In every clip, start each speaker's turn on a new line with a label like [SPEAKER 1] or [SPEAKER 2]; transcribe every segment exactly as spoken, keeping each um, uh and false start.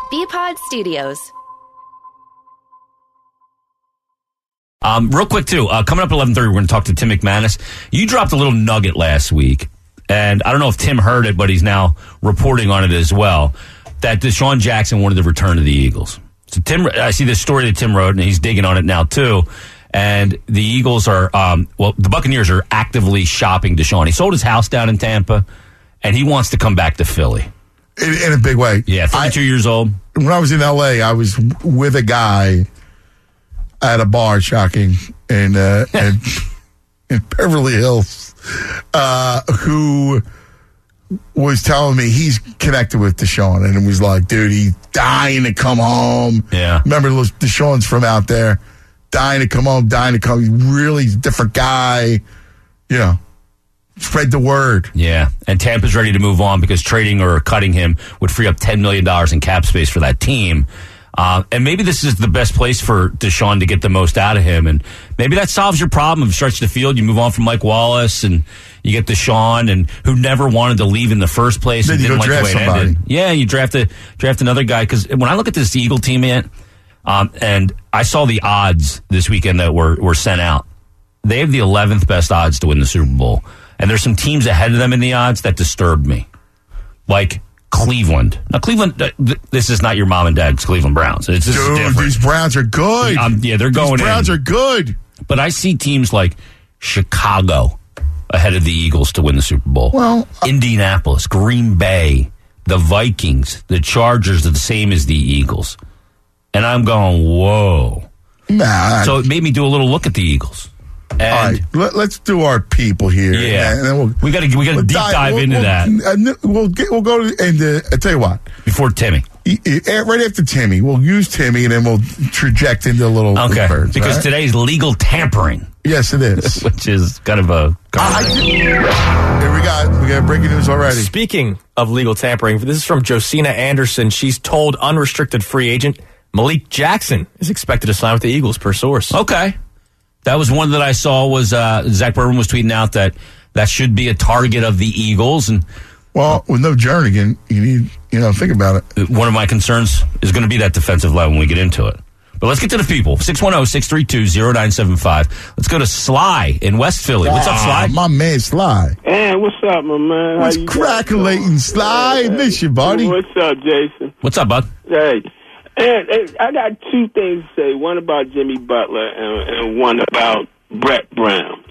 [SPEAKER 1] B-Pod Studios.
[SPEAKER 2] Um, real quick, too, uh, coming up at eleven thirty, we're going to talk to Tim McManus. You dropped a little nugget last week, and I don't know if Tim heard it, but he's now reporting on it as well, that Deshaun Jackson wanted to return to the Eagles. So Tim, I see this story that Tim wrote, and he's digging on it now, too. And the Eagles are, um, well, the Buccaneers are actively shopping Deshaun. He sold his house down in Tampa, and he wants to come back to Philly.
[SPEAKER 3] In, in a big way.
[SPEAKER 2] Yeah, thirty-two I, years old.
[SPEAKER 3] When I was in L A, I was with a guy at a bar, shocking, in, uh, in, in Beverly Hills, uh, who was telling me he's connected with Deshaun, and it was like, dude, he's dying to come home.
[SPEAKER 2] Yeah.
[SPEAKER 3] Remember, Deshaun's from out there. Dying to come home, dying to come. He's really a different guy. You know, spread the word.
[SPEAKER 2] Yeah, and Tampa's ready to move on because trading or cutting him would free up ten million dollars in cap space for that team. Uh, and maybe this is the best place for Deshaun to get the most out of him. And maybe that solves your problem of stretch the field. You move on from Mike Wallace and you get Deshaun, and who never wanted to leave in the first place.
[SPEAKER 3] Then
[SPEAKER 2] and
[SPEAKER 3] you
[SPEAKER 2] didn't
[SPEAKER 3] go
[SPEAKER 2] like
[SPEAKER 3] draft
[SPEAKER 2] the way it
[SPEAKER 3] somebody.
[SPEAKER 2] ended. Yeah, you draft, a, draft another guy. Because when I look at this Eagle team, man, Um, and I saw the odds this weekend that were, were sent out. They have the eleventh best odds to win the Super Bowl. And there's some teams ahead of them in the odds that disturbed me. Like Cleveland. Now, Cleveland, uh, th- this is not your mom and dad's Cleveland Browns. It's, this
[SPEAKER 3] Dude,
[SPEAKER 2] is different.
[SPEAKER 3] these Browns are good.
[SPEAKER 2] Um, yeah, they're going
[SPEAKER 3] These Browns
[SPEAKER 2] in.
[SPEAKER 3] are good.
[SPEAKER 2] But I see teams like Chicago ahead of the Eagles to win the Super Bowl.
[SPEAKER 3] Well, uh,
[SPEAKER 2] Indianapolis, Green Bay, the Vikings, the Chargers are the same as the Eagles. And I'm going, whoa.
[SPEAKER 3] Nah.
[SPEAKER 2] So it made me do a little look at the Eagles. And
[SPEAKER 3] all right, let, let's do our people here.
[SPEAKER 2] Yeah,
[SPEAKER 3] and then we'll,
[SPEAKER 2] we got to we got to
[SPEAKER 3] we'll
[SPEAKER 2] deep dive
[SPEAKER 3] we'll,
[SPEAKER 2] into
[SPEAKER 3] we'll,
[SPEAKER 2] that
[SPEAKER 3] uh, we'll get we'll go to, and uh, I tell you what,
[SPEAKER 2] before Timmy.
[SPEAKER 3] E- e- right after Timmy, we'll use Timmy, and then we'll traject into a little
[SPEAKER 2] Okay,
[SPEAKER 3] birds,
[SPEAKER 2] because
[SPEAKER 3] right?
[SPEAKER 2] today's legal tampering.
[SPEAKER 3] Yes, it is.
[SPEAKER 2] Which is kind of a.
[SPEAKER 3] I, here we got we got breaking news already.
[SPEAKER 4] Speaking of legal tampering, this is from Josina Anderson. She's told unrestricted free agent Malik Jackson is expected to sign with the Eagles, per source.
[SPEAKER 2] Okay. That was one that I saw was uh, Zach Berman was tweeting out that that should be a target of the Eagles. And
[SPEAKER 3] well, with no Jernigan, you need, you know, think about it.
[SPEAKER 2] One of my concerns is going to be that defensive line when we get into it. But let's get to the people. six one zero, six three two, zero nine seven five. Let's go to Sly in West Philly. What's up, Sly?
[SPEAKER 3] Ah, my man, Sly.
[SPEAKER 5] Hey, what's up, my man?
[SPEAKER 3] What's
[SPEAKER 5] How you
[SPEAKER 3] crackling,
[SPEAKER 5] doing?
[SPEAKER 3] Sly?
[SPEAKER 5] Hey,
[SPEAKER 3] Miss you, buddy.
[SPEAKER 5] What's up, Jason?
[SPEAKER 2] What's up, bud?
[SPEAKER 5] Hey. And, and I got two things to say. One about Jimmy Butler and, and one about Brett Brown.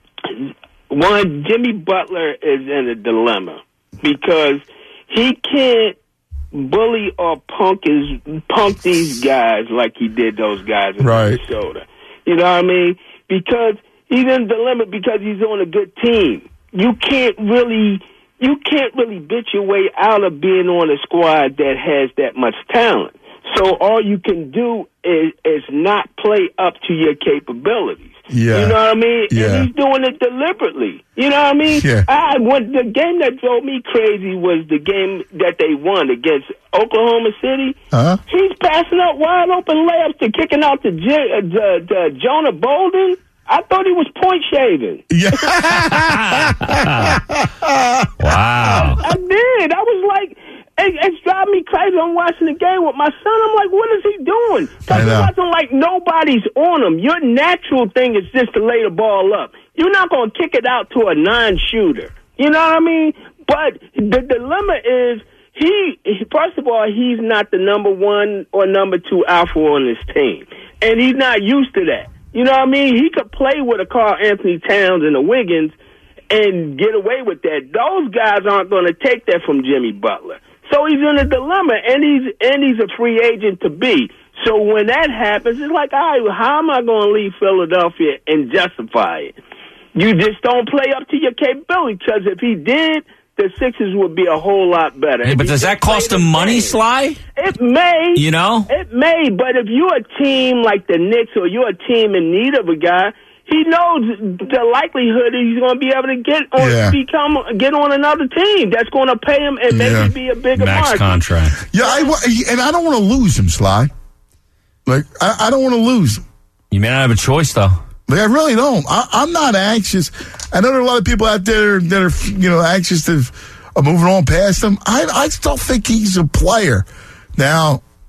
[SPEAKER 5] One, Jimmy Butler is in a dilemma because he can't bully or punk his punk these guys like he did those guys in
[SPEAKER 3] right.
[SPEAKER 5] Minnesota. You know what I mean? Because he's in a dilemma because he's on a good team. You can't really you can't really bitch your way out of being on a squad that has that much talent. So all you can do is, is not play up to your capabilities.
[SPEAKER 3] Yeah.
[SPEAKER 5] You know what I mean?
[SPEAKER 3] Yeah.
[SPEAKER 5] And he's doing it deliberately. You know what I mean?
[SPEAKER 3] Yeah.
[SPEAKER 5] I, when, the game that drove me crazy was the game that they won against Oklahoma City.
[SPEAKER 3] Uh-huh.
[SPEAKER 5] He's passing up wide open layups to kicking out to, J- uh, to, to Jonah Bolden. I thought he was point shaving.
[SPEAKER 3] Yeah.
[SPEAKER 2] Wow.
[SPEAKER 5] I, I did. I was like... It, it's driving me crazy. I'm watching the game with my son. I'm like, what is he doing? Because he wasn't like nobody's on him. Your natural thing is just to lay the ball up. You're not going to kick it out to a non-shooter. You know what I mean? But the dilemma is, he, first of all, he's not the number one or number two alpha on his team. And he's not used to that. You know what I mean? He could play with a Karl Anthony Towns and a Wiggins and get away with that. Those guys aren't going to take that from Jimmy Butler. So he's in a dilemma, and he's and he's a free agent to be. So when that happens, it's like, all right, well, how am I going to leave Philadelphia and justify it? You just don't play up to your capability, because if he did, the Sixers would be a whole lot better.
[SPEAKER 2] Hey, but does that cost him money, Sly?
[SPEAKER 5] It may.
[SPEAKER 2] You know?
[SPEAKER 5] It may, but if you're a team like the Knicks or you're a team in need of a guy, he knows the likelihood he's going to be able to get on,
[SPEAKER 3] yeah.
[SPEAKER 5] become get on another team that's going to pay him and maybe
[SPEAKER 3] yeah.
[SPEAKER 5] be a bigger
[SPEAKER 2] max
[SPEAKER 5] market.
[SPEAKER 2] contract.
[SPEAKER 3] Yeah, I, and I don't want to lose him, Sly. Like, I, I don't want to lose him.
[SPEAKER 2] You may not have a choice, though.
[SPEAKER 3] Like, I really don't. I, I'm not anxious. I know there are a lot of people out there that are, you know, anxious to uh, moving on past him. I, I still think he's a player. Now,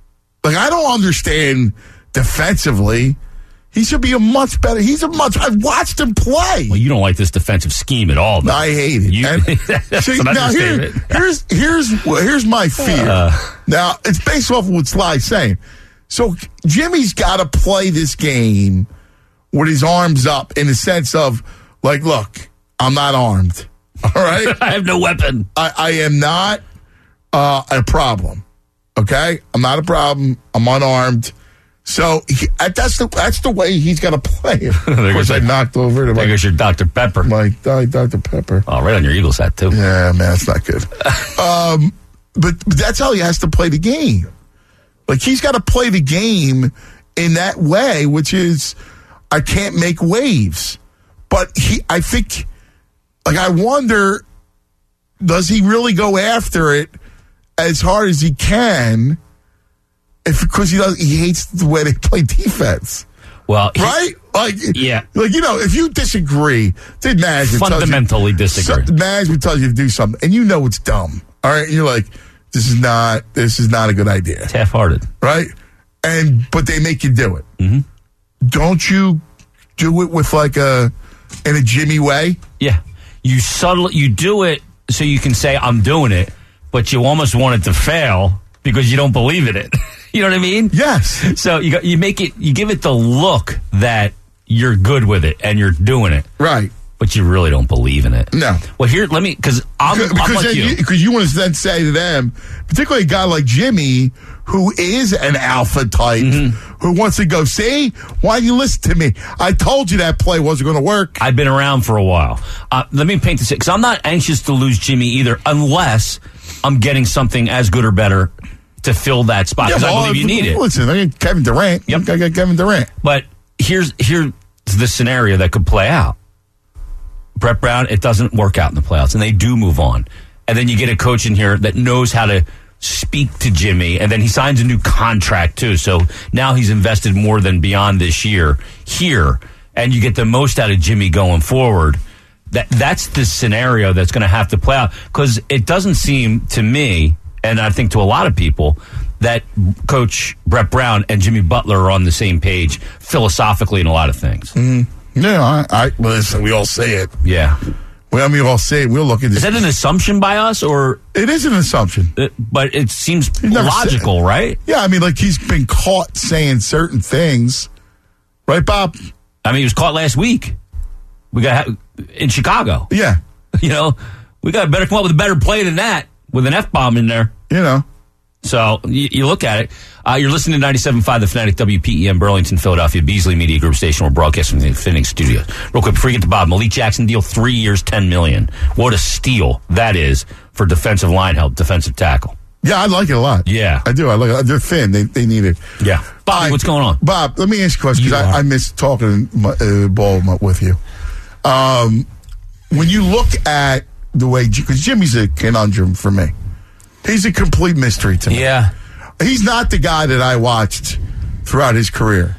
[SPEAKER 3] Like, I don't understand defensively. He should be a much better. He's a much. I've watched him play.
[SPEAKER 2] Well, you don't like this defensive scheme at all, though.
[SPEAKER 3] I hate it.
[SPEAKER 2] You,
[SPEAKER 3] And,
[SPEAKER 2] that's
[SPEAKER 3] see,
[SPEAKER 2] an
[SPEAKER 3] now here,
[SPEAKER 2] understatement.
[SPEAKER 3] here's here's here's my fear.
[SPEAKER 2] Uh.
[SPEAKER 3] Now it's based off of what Sly's saying. So Jimmy's got to play this game with his arms up, in the sense of like, look, I'm not armed. All right,
[SPEAKER 2] I have no weapon.
[SPEAKER 3] I, I am not uh, a problem. Okay, I'm not a problem. I'm unarmed. So he, that's the that's the way he's got to play it. Of course, I knocked over to
[SPEAKER 2] There
[SPEAKER 3] my,
[SPEAKER 2] goes your Doctor Pepper.
[SPEAKER 3] my uh, Doctor Pepper.
[SPEAKER 2] Oh, right on your Eagles hat, too.
[SPEAKER 3] Yeah, man, that's not good. um, but, but that's how he has to play the game. Like, he's got to play the game in that way, which is, I can't make waves. But he, I think, like, I wonder, does he really go after it as hard as he can? If because he does, he hates the way they play defense,
[SPEAKER 2] Well, he-
[SPEAKER 3] right? Like,
[SPEAKER 2] Yeah.
[SPEAKER 3] like you know, if you disagree, did management
[SPEAKER 2] fundamentally
[SPEAKER 3] tells you,
[SPEAKER 2] disagree.
[SPEAKER 3] so, management tells you to do something, and you know it's dumb. All right, and you're like, this is not, this is not a good idea,
[SPEAKER 2] It's half-hearted.
[SPEAKER 3] right? And but they make you do it. Mm-hmm. Don't you do it with like a in a Jimmy way?
[SPEAKER 2] Yeah. You subtle, you do it so you can say, I'm doing it, but you almost want it to fail because you don't believe in it. You know what I mean?
[SPEAKER 3] Yes.
[SPEAKER 2] So you got, you make it, you give it the look that you're good with it and you're doing it,
[SPEAKER 3] Right.
[SPEAKER 2] but you really don't believe in it.
[SPEAKER 3] No.
[SPEAKER 2] Well, here, let me, because I'm, I'm
[SPEAKER 3] Because
[SPEAKER 2] like
[SPEAKER 3] then
[SPEAKER 2] you.
[SPEAKER 3] you, because you want to then say to them, particularly a guy like Jimmy, who is an alpha type,
[SPEAKER 2] Mm-hmm.
[SPEAKER 3] who wants to go, see, why didn't you listen to me? I told you that play wasn't going to work.
[SPEAKER 2] I've been around for a while. Uh, let me paint this, because I'm not anxious to lose Jimmy either, unless I'm getting something as good or better to fill that spot, because
[SPEAKER 3] well,
[SPEAKER 2] I believe you need it.
[SPEAKER 3] Listen, I got Kevin Durant.
[SPEAKER 2] Yep.
[SPEAKER 3] I got Kevin Durant.
[SPEAKER 2] But here's here's the scenario that could play out. Brett Brown, it doesn't work out in the playoffs, and they do move on. And then you get a coach in here that knows how to speak to Jimmy, and then he signs a new contract, too. So now he's invested more than beyond this year here, and you get the most out of Jimmy going forward. That That's the scenario that's going to have to play out, because it doesn't seem to me, and I think to a lot of people, that Coach Brett Brown and Jimmy Butler are on the same page philosophically in a lot of things.
[SPEAKER 3] Mm-hmm. Yeah, I, I listen, we all say it.
[SPEAKER 2] Yeah.
[SPEAKER 3] Well, I mean, we all say it. We'll look at this.
[SPEAKER 2] Is that an assumption by us, or?
[SPEAKER 3] It is an assumption.
[SPEAKER 2] It, but it seems
[SPEAKER 3] never
[SPEAKER 2] logical,
[SPEAKER 3] said-
[SPEAKER 2] right?
[SPEAKER 3] Yeah, I mean, like, he's been caught saying certain things. Right, Bob?
[SPEAKER 2] I mean, he was caught last week. We got in Chicago.
[SPEAKER 3] Yeah.
[SPEAKER 2] You know, we got to better come up with a better play than that with an F-bomb in there.
[SPEAKER 3] You know.
[SPEAKER 2] So you, you look at it. Uh, you're listening to ninety-seven point five The Fanatic, W P E M, Burlington, Philadelphia, Beasley Media Group station. We're broadcasting from the Phoenix studios. Real quick, before you get to Bob, Malik Jackson deal, three years, ten million dollars. What a steal that is for defensive line help, defensive tackle.
[SPEAKER 3] Yeah, I like it a lot.
[SPEAKER 2] Yeah.
[SPEAKER 3] I do. I like it. They're thin. They they need it.
[SPEAKER 2] Yeah. Bobby,
[SPEAKER 3] I-
[SPEAKER 2] what's going on?
[SPEAKER 3] Bob, let me ask you a question,
[SPEAKER 2] You
[SPEAKER 3] because I,
[SPEAKER 2] are.
[SPEAKER 3] I miss talking my, uh, ball with you. Um, when you look at the way, because Jimmy's a conundrum for me. He's a complete mystery to me.
[SPEAKER 4] Yeah.
[SPEAKER 3] He's not the guy that I watched throughout his career.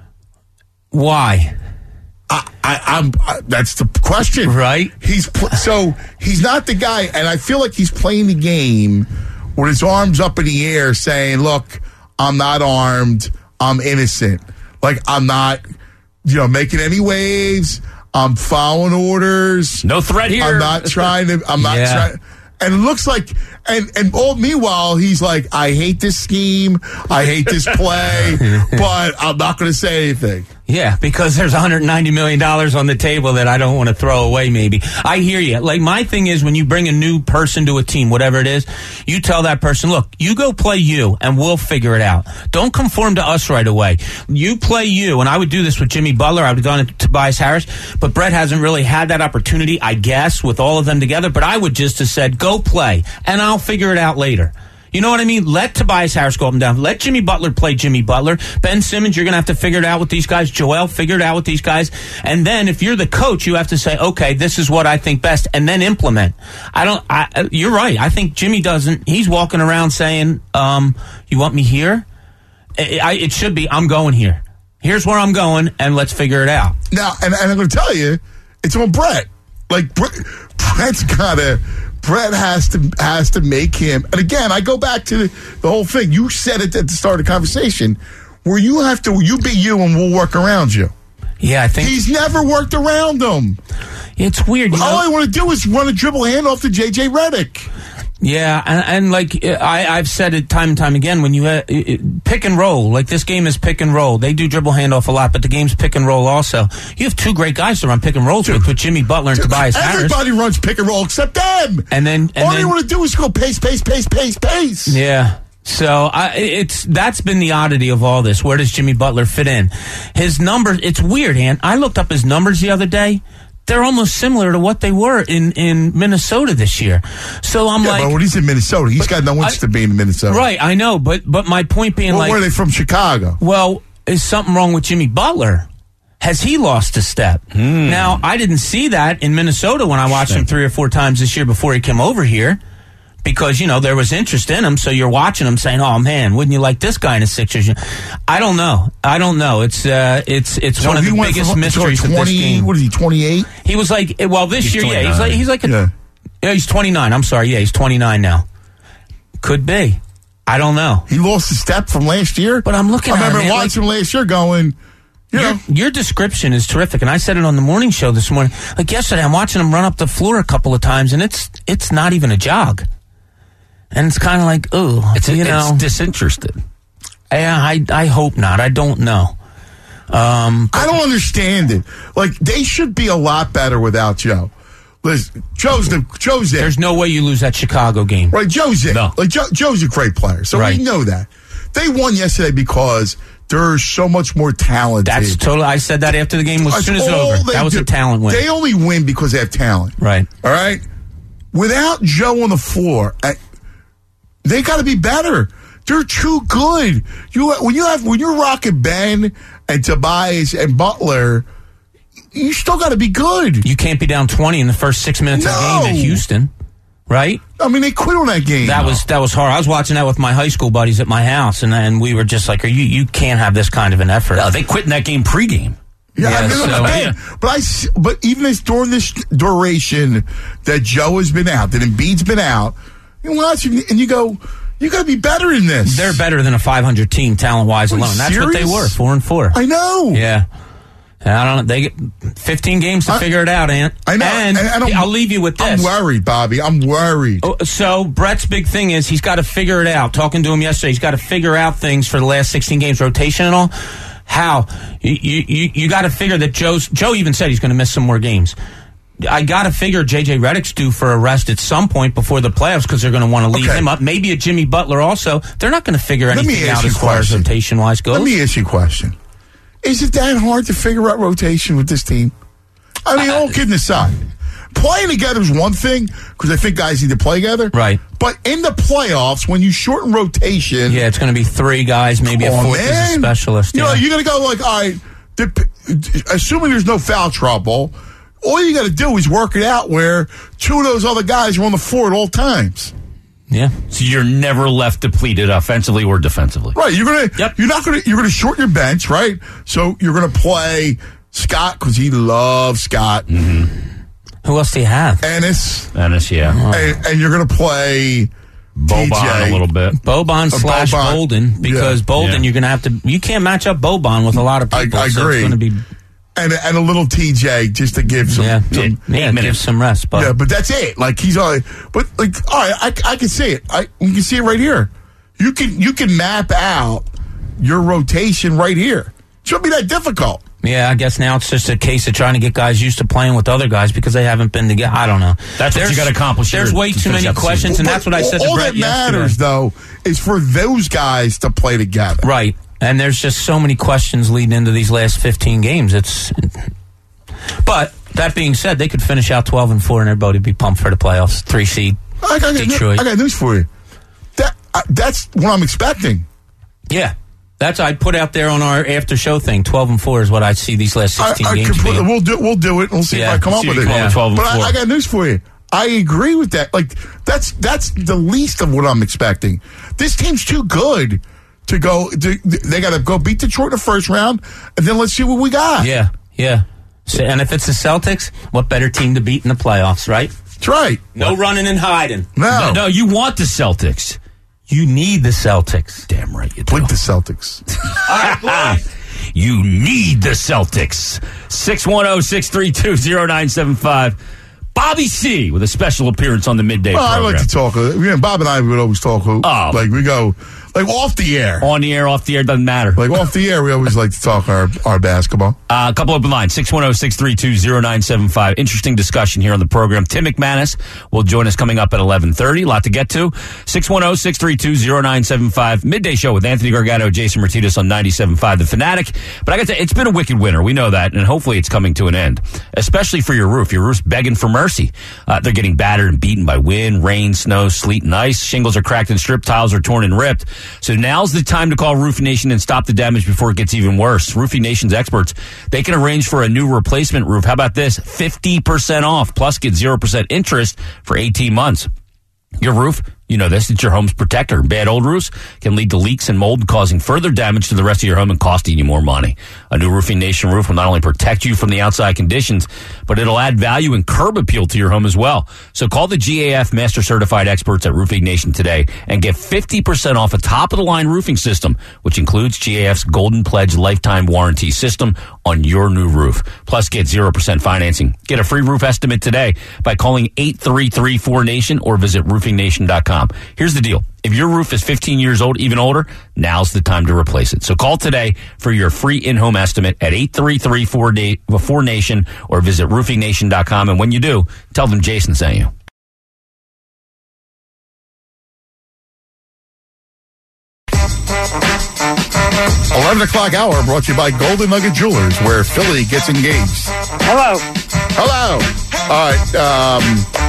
[SPEAKER 4] Why?
[SPEAKER 3] I, I, I'm. I, that's the question,
[SPEAKER 4] Right.
[SPEAKER 3] He's pl- so he's not the guy, and I feel like he's playing the game with his arms up in the air, saying, "Look, I'm not armed. I'm innocent. Like, I'm not, you know, making any waves. I'm following orders.
[SPEAKER 2] No threat here.
[SPEAKER 3] I'm not trying to. I'm not
[SPEAKER 4] Yeah.
[SPEAKER 3] trying." And it looks like, and and all meanwhile, he's like, "I hate this scheme. I hate this play, but I'm not going to say anything."
[SPEAKER 1] Yeah, because there's one hundred ninety million dollars on the table that I don't want to throw away, maybe. I hear you. Like, my thing is, when you bring a new person to a team, whatever it is, you tell that person, look, you go play you, and we'll figure it out. Don't conform to us right away. You play you, and I would do this with Jimmy Butler. I would have done it to Tobias Harris, but Brett hasn't really had that opportunity, I guess, with all of them together, but I would just have said, go play, and I'll figure it out later. You know what I mean? Let Tobias Harris go up and down. Let Jimmy Butler play Jimmy Butler. Ben Simmons, you're going to have to figure it out with these guys. Joel, figure it out with these guys. And then if you're the coach, you have to say, okay, this is what I think best, and then implement. I don't, I, you're right. I think Jimmy doesn't, he's walking around saying, um, you want me here? I, I, it should be, I'm going here. Here's where I'm going, and let's figure it out.
[SPEAKER 3] Now, and, and I'm going to tell you, it's on Brett. Like, Brett, Brett's got to, Brett has to has to make him. And again, I go back to the, the whole thing. You said it at the start of the conversation, where you have to. You be you, and we'll work around you.
[SPEAKER 1] Yeah, I think
[SPEAKER 3] he's never worked around them.
[SPEAKER 1] It's weird. You
[SPEAKER 3] All
[SPEAKER 1] know?
[SPEAKER 3] I want to do is run a dribble handoff to J J Redick.
[SPEAKER 1] Yeah, and, and like I, I've said it time and time again, when you uh, pick and roll, like this game is pick and roll. They do dribble handoff a lot, but the game's pick and roll also. You have two great guys to run pick and rolls
[SPEAKER 3] Dude,
[SPEAKER 1] with, with Jimmy Butler and
[SPEAKER 3] dude,
[SPEAKER 1] Tobias Harris.
[SPEAKER 3] Everybody runs pick and roll except them.
[SPEAKER 1] And then, and
[SPEAKER 3] all
[SPEAKER 1] then,
[SPEAKER 3] you want to do is go pace, pace, pace, pace, pace.
[SPEAKER 1] Yeah. So I, it's that's been the oddity of all this. Where does Jimmy Butler fit in? His numbers, it's weird, Han. I looked up his numbers the other day. They're almost similar to what they were in, in Minnesota this year. So I'm
[SPEAKER 3] yeah,
[SPEAKER 1] like,
[SPEAKER 3] but when he's in Minnesota, he's got no interest in being in Minnesota.
[SPEAKER 1] Right, I know, but but my point being,
[SPEAKER 3] well,
[SPEAKER 1] like,
[SPEAKER 3] where are they from? Chicago.
[SPEAKER 1] Well, is something wrong with Jimmy Butler? Has he lost a step?
[SPEAKER 2] Mm.
[SPEAKER 1] Now, I didn't see that in Minnesota when I watched him three or four times this year before he came over here. Because, you know, there was interest in him, so you're watching him saying, oh, man, wouldn't you like this guy in the Sixers? I don't know. I don't know. It's uh, it's it's
[SPEAKER 3] So
[SPEAKER 1] one of
[SPEAKER 3] he
[SPEAKER 1] the
[SPEAKER 3] went
[SPEAKER 1] biggest
[SPEAKER 3] from-
[SPEAKER 1] mysteries
[SPEAKER 3] so
[SPEAKER 1] of this
[SPEAKER 3] twenty,
[SPEAKER 1] game.
[SPEAKER 3] What is he, twenty-eight?
[SPEAKER 1] He was like, well, this
[SPEAKER 2] He's
[SPEAKER 1] year, yeah, he's like, he's like a,
[SPEAKER 3] Yeah.
[SPEAKER 1] yeah, he's twenty-nine. I'm sorry, yeah, he's twenty-nine now. Could be. I don't know.
[SPEAKER 3] He lost a step from last year.
[SPEAKER 1] But I'm looking
[SPEAKER 3] I
[SPEAKER 1] at him,
[SPEAKER 3] remember
[SPEAKER 1] man,
[SPEAKER 3] watching him last year going, you
[SPEAKER 1] Your,
[SPEAKER 3] know.
[SPEAKER 1] your description is terrific, and I said it on the morning show this morning. Like yesterday, I'm watching him run up the floor a couple of times, and it's it's not even a jog. And it's kind of like, ooh,
[SPEAKER 2] It's,
[SPEAKER 1] you
[SPEAKER 2] it's
[SPEAKER 1] know.
[SPEAKER 2] disinterested.
[SPEAKER 1] Yeah, I, I hope not. I don't know. Um,
[SPEAKER 3] I don't understand it. Like, they should be a lot better without Joe. Listen, Joe's the Joe's there.
[SPEAKER 1] there's no way you lose that Chicago game.
[SPEAKER 3] Right, Joe's it.
[SPEAKER 2] No.
[SPEAKER 3] Like Joe, Joe's a great player, so
[SPEAKER 1] Right.
[SPEAKER 3] we know that. They won yesterday because they're so much more talented.
[SPEAKER 1] That's totally. I said that after the game was as
[SPEAKER 3] That's
[SPEAKER 1] soon as it
[SPEAKER 3] all
[SPEAKER 1] was over.
[SPEAKER 3] they
[SPEAKER 1] That was
[SPEAKER 3] do.
[SPEAKER 1] a talent win.
[SPEAKER 3] They only win because they have talent.
[SPEAKER 1] Right.
[SPEAKER 3] All right. Without Joe on the floor, I, they got to be better. They're too good. You when you have when you're rocking Ben and Tobias and Butler, you still got to be good.
[SPEAKER 1] You can't be down twenty in the first six minutes of the
[SPEAKER 3] No.
[SPEAKER 1] game at Houston, right?
[SPEAKER 3] I mean, they quit on that game.
[SPEAKER 1] That was that was hard. I was watching that with my high school buddies at my house, and and we were just like, "Are you you can't have this kind of an effort."
[SPEAKER 2] No, they quit in that game pregame.
[SPEAKER 3] Yeah,
[SPEAKER 1] Yeah,
[SPEAKER 3] I mean,
[SPEAKER 1] so-
[SPEAKER 3] man, but I, s- but even this during this duration that Joe has been out, that Embiid's been out, you watch and and you go, you got to be better in this.
[SPEAKER 1] They're better than a five hundred team talent wise
[SPEAKER 3] Are you
[SPEAKER 1] alone. That's what they
[SPEAKER 3] serious?
[SPEAKER 1] were, four and four.
[SPEAKER 3] I know.
[SPEAKER 1] Yeah. And I don't know. They get fifteen games to
[SPEAKER 3] I-
[SPEAKER 1] figure it out, Ant.
[SPEAKER 3] I know.
[SPEAKER 1] And,
[SPEAKER 3] and I don't-
[SPEAKER 1] I'll leave you with this.
[SPEAKER 3] I'm worried, Bobby. I'm worried.
[SPEAKER 1] Oh, So Brett's big thing is he's got to figure it out. Talking to him yesterday, he's got to figure out things for the last sixteen games, rotation and all. How you you you got to figure that Joe's Joe even said he's going to miss some more games. I got to figure J J Redick's due for a rest at some point before the playoffs because they're going to want to leave
[SPEAKER 3] Okay.
[SPEAKER 1] him up. Maybe a Jimmy Butler also. They're not going to figure
[SPEAKER 3] Let me
[SPEAKER 1] anything
[SPEAKER 3] ask
[SPEAKER 1] out
[SPEAKER 3] you
[SPEAKER 1] as
[SPEAKER 3] a
[SPEAKER 1] far as
[SPEAKER 3] question.
[SPEAKER 1] rotation wise goes.
[SPEAKER 3] Let me ask you a question. Is it that hard to figure out rotation with this team? I mean, all kidding aside, playing together is one thing because I think guys need to play together.
[SPEAKER 1] Right.
[SPEAKER 3] But in the playoffs, when you shorten rotation,
[SPEAKER 1] Yeah, it's going to be three guys, maybe
[SPEAKER 3] Come
[SPEAKER 1] a
[SPEAKER 3] on,
[SPEAKER 1] fourth as a
[SPEAKER 3] man.
[SPEAKER 1] specialist.
[SPEAKER 3] You know,
[SPEAKER 1] yeah.
[SPEAKER 3] you're going to go like, all right, the, assuming there's no foul trouble, all you got to do is work it out where two of those other guys are on the floor at all times.
[SPEAKER 1] yeah.
[SPEAKER 2] So you're never left depleted offensively or defensively.
[SPEAKER 3] Right. You're gonna.
[SPEAKER 1] Yep.
[SPEAKER 3] You're not gonna. You're gonna short your bench, right? So you're gonna play Scott because he loves Scott,
[SPEAKER 1] Who else do you have?
[SPEAKER 3] Ennis,
[SPEAKER 2] Ennis, yeah.
[SPEAKER 3] and, and you're gonna play
[SPEAKER 2] Boban
[SPEAKER 3] T J.
[SPEAKER 2] a little bit.
[SPEAKER 1] Boban slash
[SPEAKER 3] Boban.
[SPEAKER 1] Bolden, because
[SPEAKER 3] Yeah.
[SPEAKER 1] Bolden,
[SPEAKER 2] Yeah.
[SPEAKER 1] you're going to have to. You can't match up Boban with a lot of
[SPEAKER 3] I-
[SPEAKER 1] people.
[SPEAKER 3] I
[SPEAKER 1] so
[SPEAKER 3] agree.
[SPEAKER 1] It's going to be
[SPEAKER 3] and and a little T J just to give some.
[SPEAKER 1] yeah,
[SPEAKER 3] some
[SPEAKER 1] yeah,
[SPEAKER 2] eight
[SPEAKER 1] give
[SPEAKER 2] minutes.
[SPEAKER 1] some rest. But
[SPEAKER 3] yeah, but that's it. Like he's all. But like, all right, I, I can see it. I you can see it right here. You can you can map out your rotation right here. Shouldn't be that difficult.
[SPEAKER 1] yeah, I guess now it's just a case of trying to get guys used to playing with other guys because they haven't been together. I don't know.
[SPEAKER 2] That's what you
[SPEAKER 1] There's-
[SPEAKER 2] gotta accomplish
[SPEAKER 1] There's
[SPEAKER 2] here
[SPEAKER 1] way
[SPEAKER 2] to
[SPEAKER 1] too
[SPEAKER 2] finish
[SPEAKER 1] many
[SPEAKER 2] out the
[SPEAKER 1] questions, and
[SPEAKER 3] But
[SPEAKER 1] that's what I said to
[SPEAKER 3] all
[SPEAKER 1] Brett
[SPEAKER 3] that matters,
[SPEAKER 1] yesterday.
[SPEAKER 3] though, is for those guys to play together.
[SPEAKER 1] Right. And there's just so many questions leading into these last fifteen games. It's, but that being said, they could finish out twelve and four, and everybody would be pumped for the playoffs. Three seed.
[SPEAKER 3] I got,
[SPEAKER 1] Detroit.
[SPEAKER 3] I got news for you. That uh, that's what I'm expecting.
[SPEAKER 1] Yeah. That's I put out there on our after show thing. Twelve and four is what I see these last
[SPEAKER 3] I,
[SPEAKER 1] sixteen
[SPEAKER 3] I
[SPEAKER 1] games
[SPEAKER 3] completely-
[SPEAKER 1] being.
[SPEAKER 3] we'll do we'll do it. We'll see
[SPEAKER 1] Yeah.
[SPEAKER 3] if I come up
[SPEAKER 2] See if
[SPEAKER 3] with
[SPEAKER 2] you
[SPEAKER 3] it.
[SPEAKER 2] come up with twelve and
[SPEAKER 3] but I,
[SPEAKER 2] four.
[SPEAKER 3] I got news for you. I agree with that. Like that's that's the least of what I'm expecting. This team's too good to go. To, they got to go beat Detroit in the first round, and then let's see what we got.
[SPEAKER 1] Yeah, yeah. So, and if it's the Celtics, what better team to beat in the playoffs, right?
[SPEAKER 3] That's right.
[SPEAKER 1] No what? Running and hiding.
[SPEAKER 3] No.
[SPEAKER 2] no. No, you want the Celtics.
[SPEAKER 1] You need the Celtics.
[SPEAKER 2] Damn right you do.
[SPEAKER 3] Blink the Celtics.
[SPEAKER 1] All right, boys.
[SPEAKER 2] You need the Celtics. six one zero, six three two, zero nine seven five. Bobby C. with a special appearance on the midday
[SPEAKER 3] well,
[SPEAKER 2] program.
[SPEAKER 3] I like to talk. Uh, yeah, Bob and I would always talk. Uh,
[SPEAKER 2] oh.
[SPEAKER 3] Like we go, like off the air.
[SPEAKER 2] On the air, off the air, doesn't matter.
[SPEAKER 3] Like off the air, we always like to talk our, our basketball.
[SPEAKER 2] Uh, a couple open lines, six one zero, six three two, zero nine seven five. Interesting discussion here on the program. Tim McManus will join us coming up at eleven thirty. A lot to get to. six one zero, six three two, zero nine seven five. Midday show with Anthony Gargano, Jason Martinez on ninety-seven point five The Fanatic. But I got to say, it's been a wicked winter. We know that, and hopefully it's coming to an end, especially for your roof. Your roof's begging for mercy. Uh, they're getting battered and beaten by wind, rain, snow, sleet, and ice. Shingles are cracked and stripped. Tiles are torn and ripped. So now's the time to call Roofing Nation and stop the damage before it gets even worse. Roofing Nation's experts, they can arrange for a new replacement roof. How about this? fifty percent off, plus get zero percent interest for eighteen months. Your roof, you know this, it's your home's protector. Bad old roofs can lead to leaks and mold, causing further damage to the rest of your home and costing you more money. A new Roofing Nation roof will not only protect you from the outside conditions, but it'll add value and curb appeal to your home as well. So call the G A F Master Certified experts at Roofing Nation today and get fifty percent off a top-of-the-line roofing system, which includes G A F's Golden Pledge lifetime warranty system on your new roof. Plus, get zero percent financing. Get a free roof estimate today by calling eight three three, four nation or visit roofing nation dot com. Here's the deal. If your roof is fifteen years old, even older, now's the time to replace it. So call today for your free in-home estimate at eight three three, four nation or visit roofing nation dot com. And when you do, tell them Jason sent you.
[SPEAKER 3] eleven o'clock hour brought to you by Golden Nugget Jewelers, where Philly gets engaged.
[SPEAKER 5] Hello.
[SPEAKER 3] Hello. All right. Um,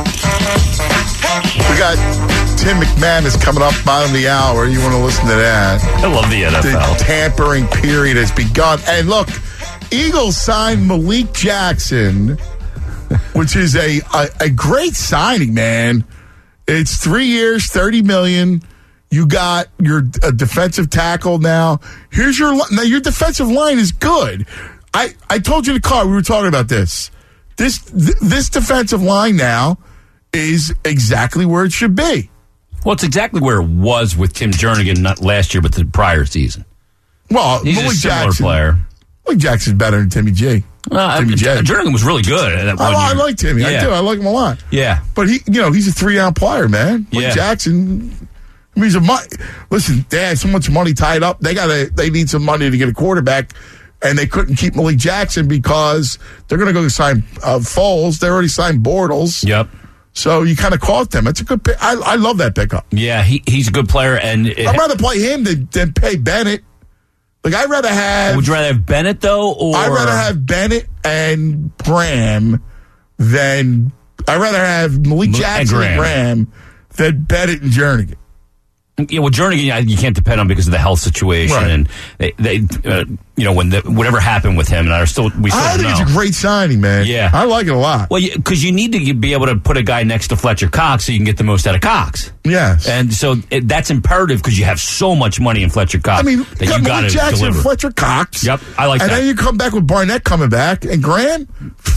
[SPEAKER 3] we got Tim McManus coming up bottom of the hour. You want to listen to that?
[SPEAKER 2] I love the N F L.
[SPEAKER 3] The tampering period has begun. And look, Eagles signed Malik Jackson, which is a, a, a great signing, man. It's three years, thirty million dollars. You got your a defensive tackle now. Here's your now. Your defensive line is good. I, I told you in the car we were talking about this. This th- this defensive line now is exactly where it should be.
[SPEAKER 2] Well, it's exactly where it was with Tim Jernigan, not last year, but the prior season.
[SPEAKER 3] Well,
[SPEAKER 2] he's
[SPEAKER 3] Malik
[SPEAKER 2] a similar
[SPEAKER 3] Jackson,
[SPEAKER 2] player.
[SPEAKER 3] Malik Jackson's better than Timmy G.
[SPEAKER 2] Uh,
[SPEAKER 3] Timmy J.
[SPEAKER 2] Jernigan was really good at that one
[SPEAKER 3] I, I
[SPEAKER 2] year.
[SPEAKER 3] like Timmy.
[SPEAKER 2] Yeah.
[SPEAKER 3] I do. I like him a lot.
[SPEAKER 2] Yeah.
[SPEAKER 3] But he, you know, he's a three-down player, man. Malik
[SPEAKER 2] Yeah.
[SPEAKER 3] Jackson. I mean, he's a mo- listen. They had so much money tied up. They got to. They need some money to get a quarterback, and they couldn't keep Malik Jackson because they're going to go sign uh, Foles. They already signed Bortles.
[SPEAKER 2] Yep.
[SPEAKER 3] So you kind of caught them. It's a good pick. I, I love that pickup.
[SPEAKER 2] Yeah, he, he's a good player, and it,
[SPEAKER 3] I'd rather play him than, than pay Bennett. Like I'd rather have.
[SPEAKER 2] Would you rather have Bennett though, or
[SPEAKER 3] I'd rather have Bennett and Graham than I'd rather have Malik Jackson and Graham. and Graham than Bennett and Jernigan.
[SPEAKER 2] Yeah, well, Jernigan, you can't depend on because of the health situation,
[SPEAKER 3] Right.
[SPEAKER 2] and they, they uh, you know, when the, whatever happened with him, and I still we still
[SPEAKER 3] I
[SPEAKER 2] don't
[SPEAKER 3] think
[SPEAKER 2] know.
[SPEAKER 3] it's a great signing, man.
[SPEAKER 2] Yeah.
[SPEAKER 3] I like it a lot.
[SPEAKER 2] Well, because you need to be able to put a guy next to Fletcher Cox so you can get the most out of Cox.
[SPEAKER 3] Yes.
[SPEAKER 2] And so it, that's imperative because you have so much money in Fletcher Cox
[SPEAKER 3] I mean,
[SPEAKER 2] that
[SPEAKER 3] you
[SPEAKER 2] you got
[SPEAKER 3] got
[SPEAKER 2] to
[SPEAKER 3] Jackson,
[SPEAKER 2] deliver.
[SPEAKER 3] Fletcher Cox.
[SPEAKER 2] Yep, I like
[SPEAKER 3] and
[SPEAKER 2] that.
[SPEAKER 3] And then you come back with Barnett coming back and Graham.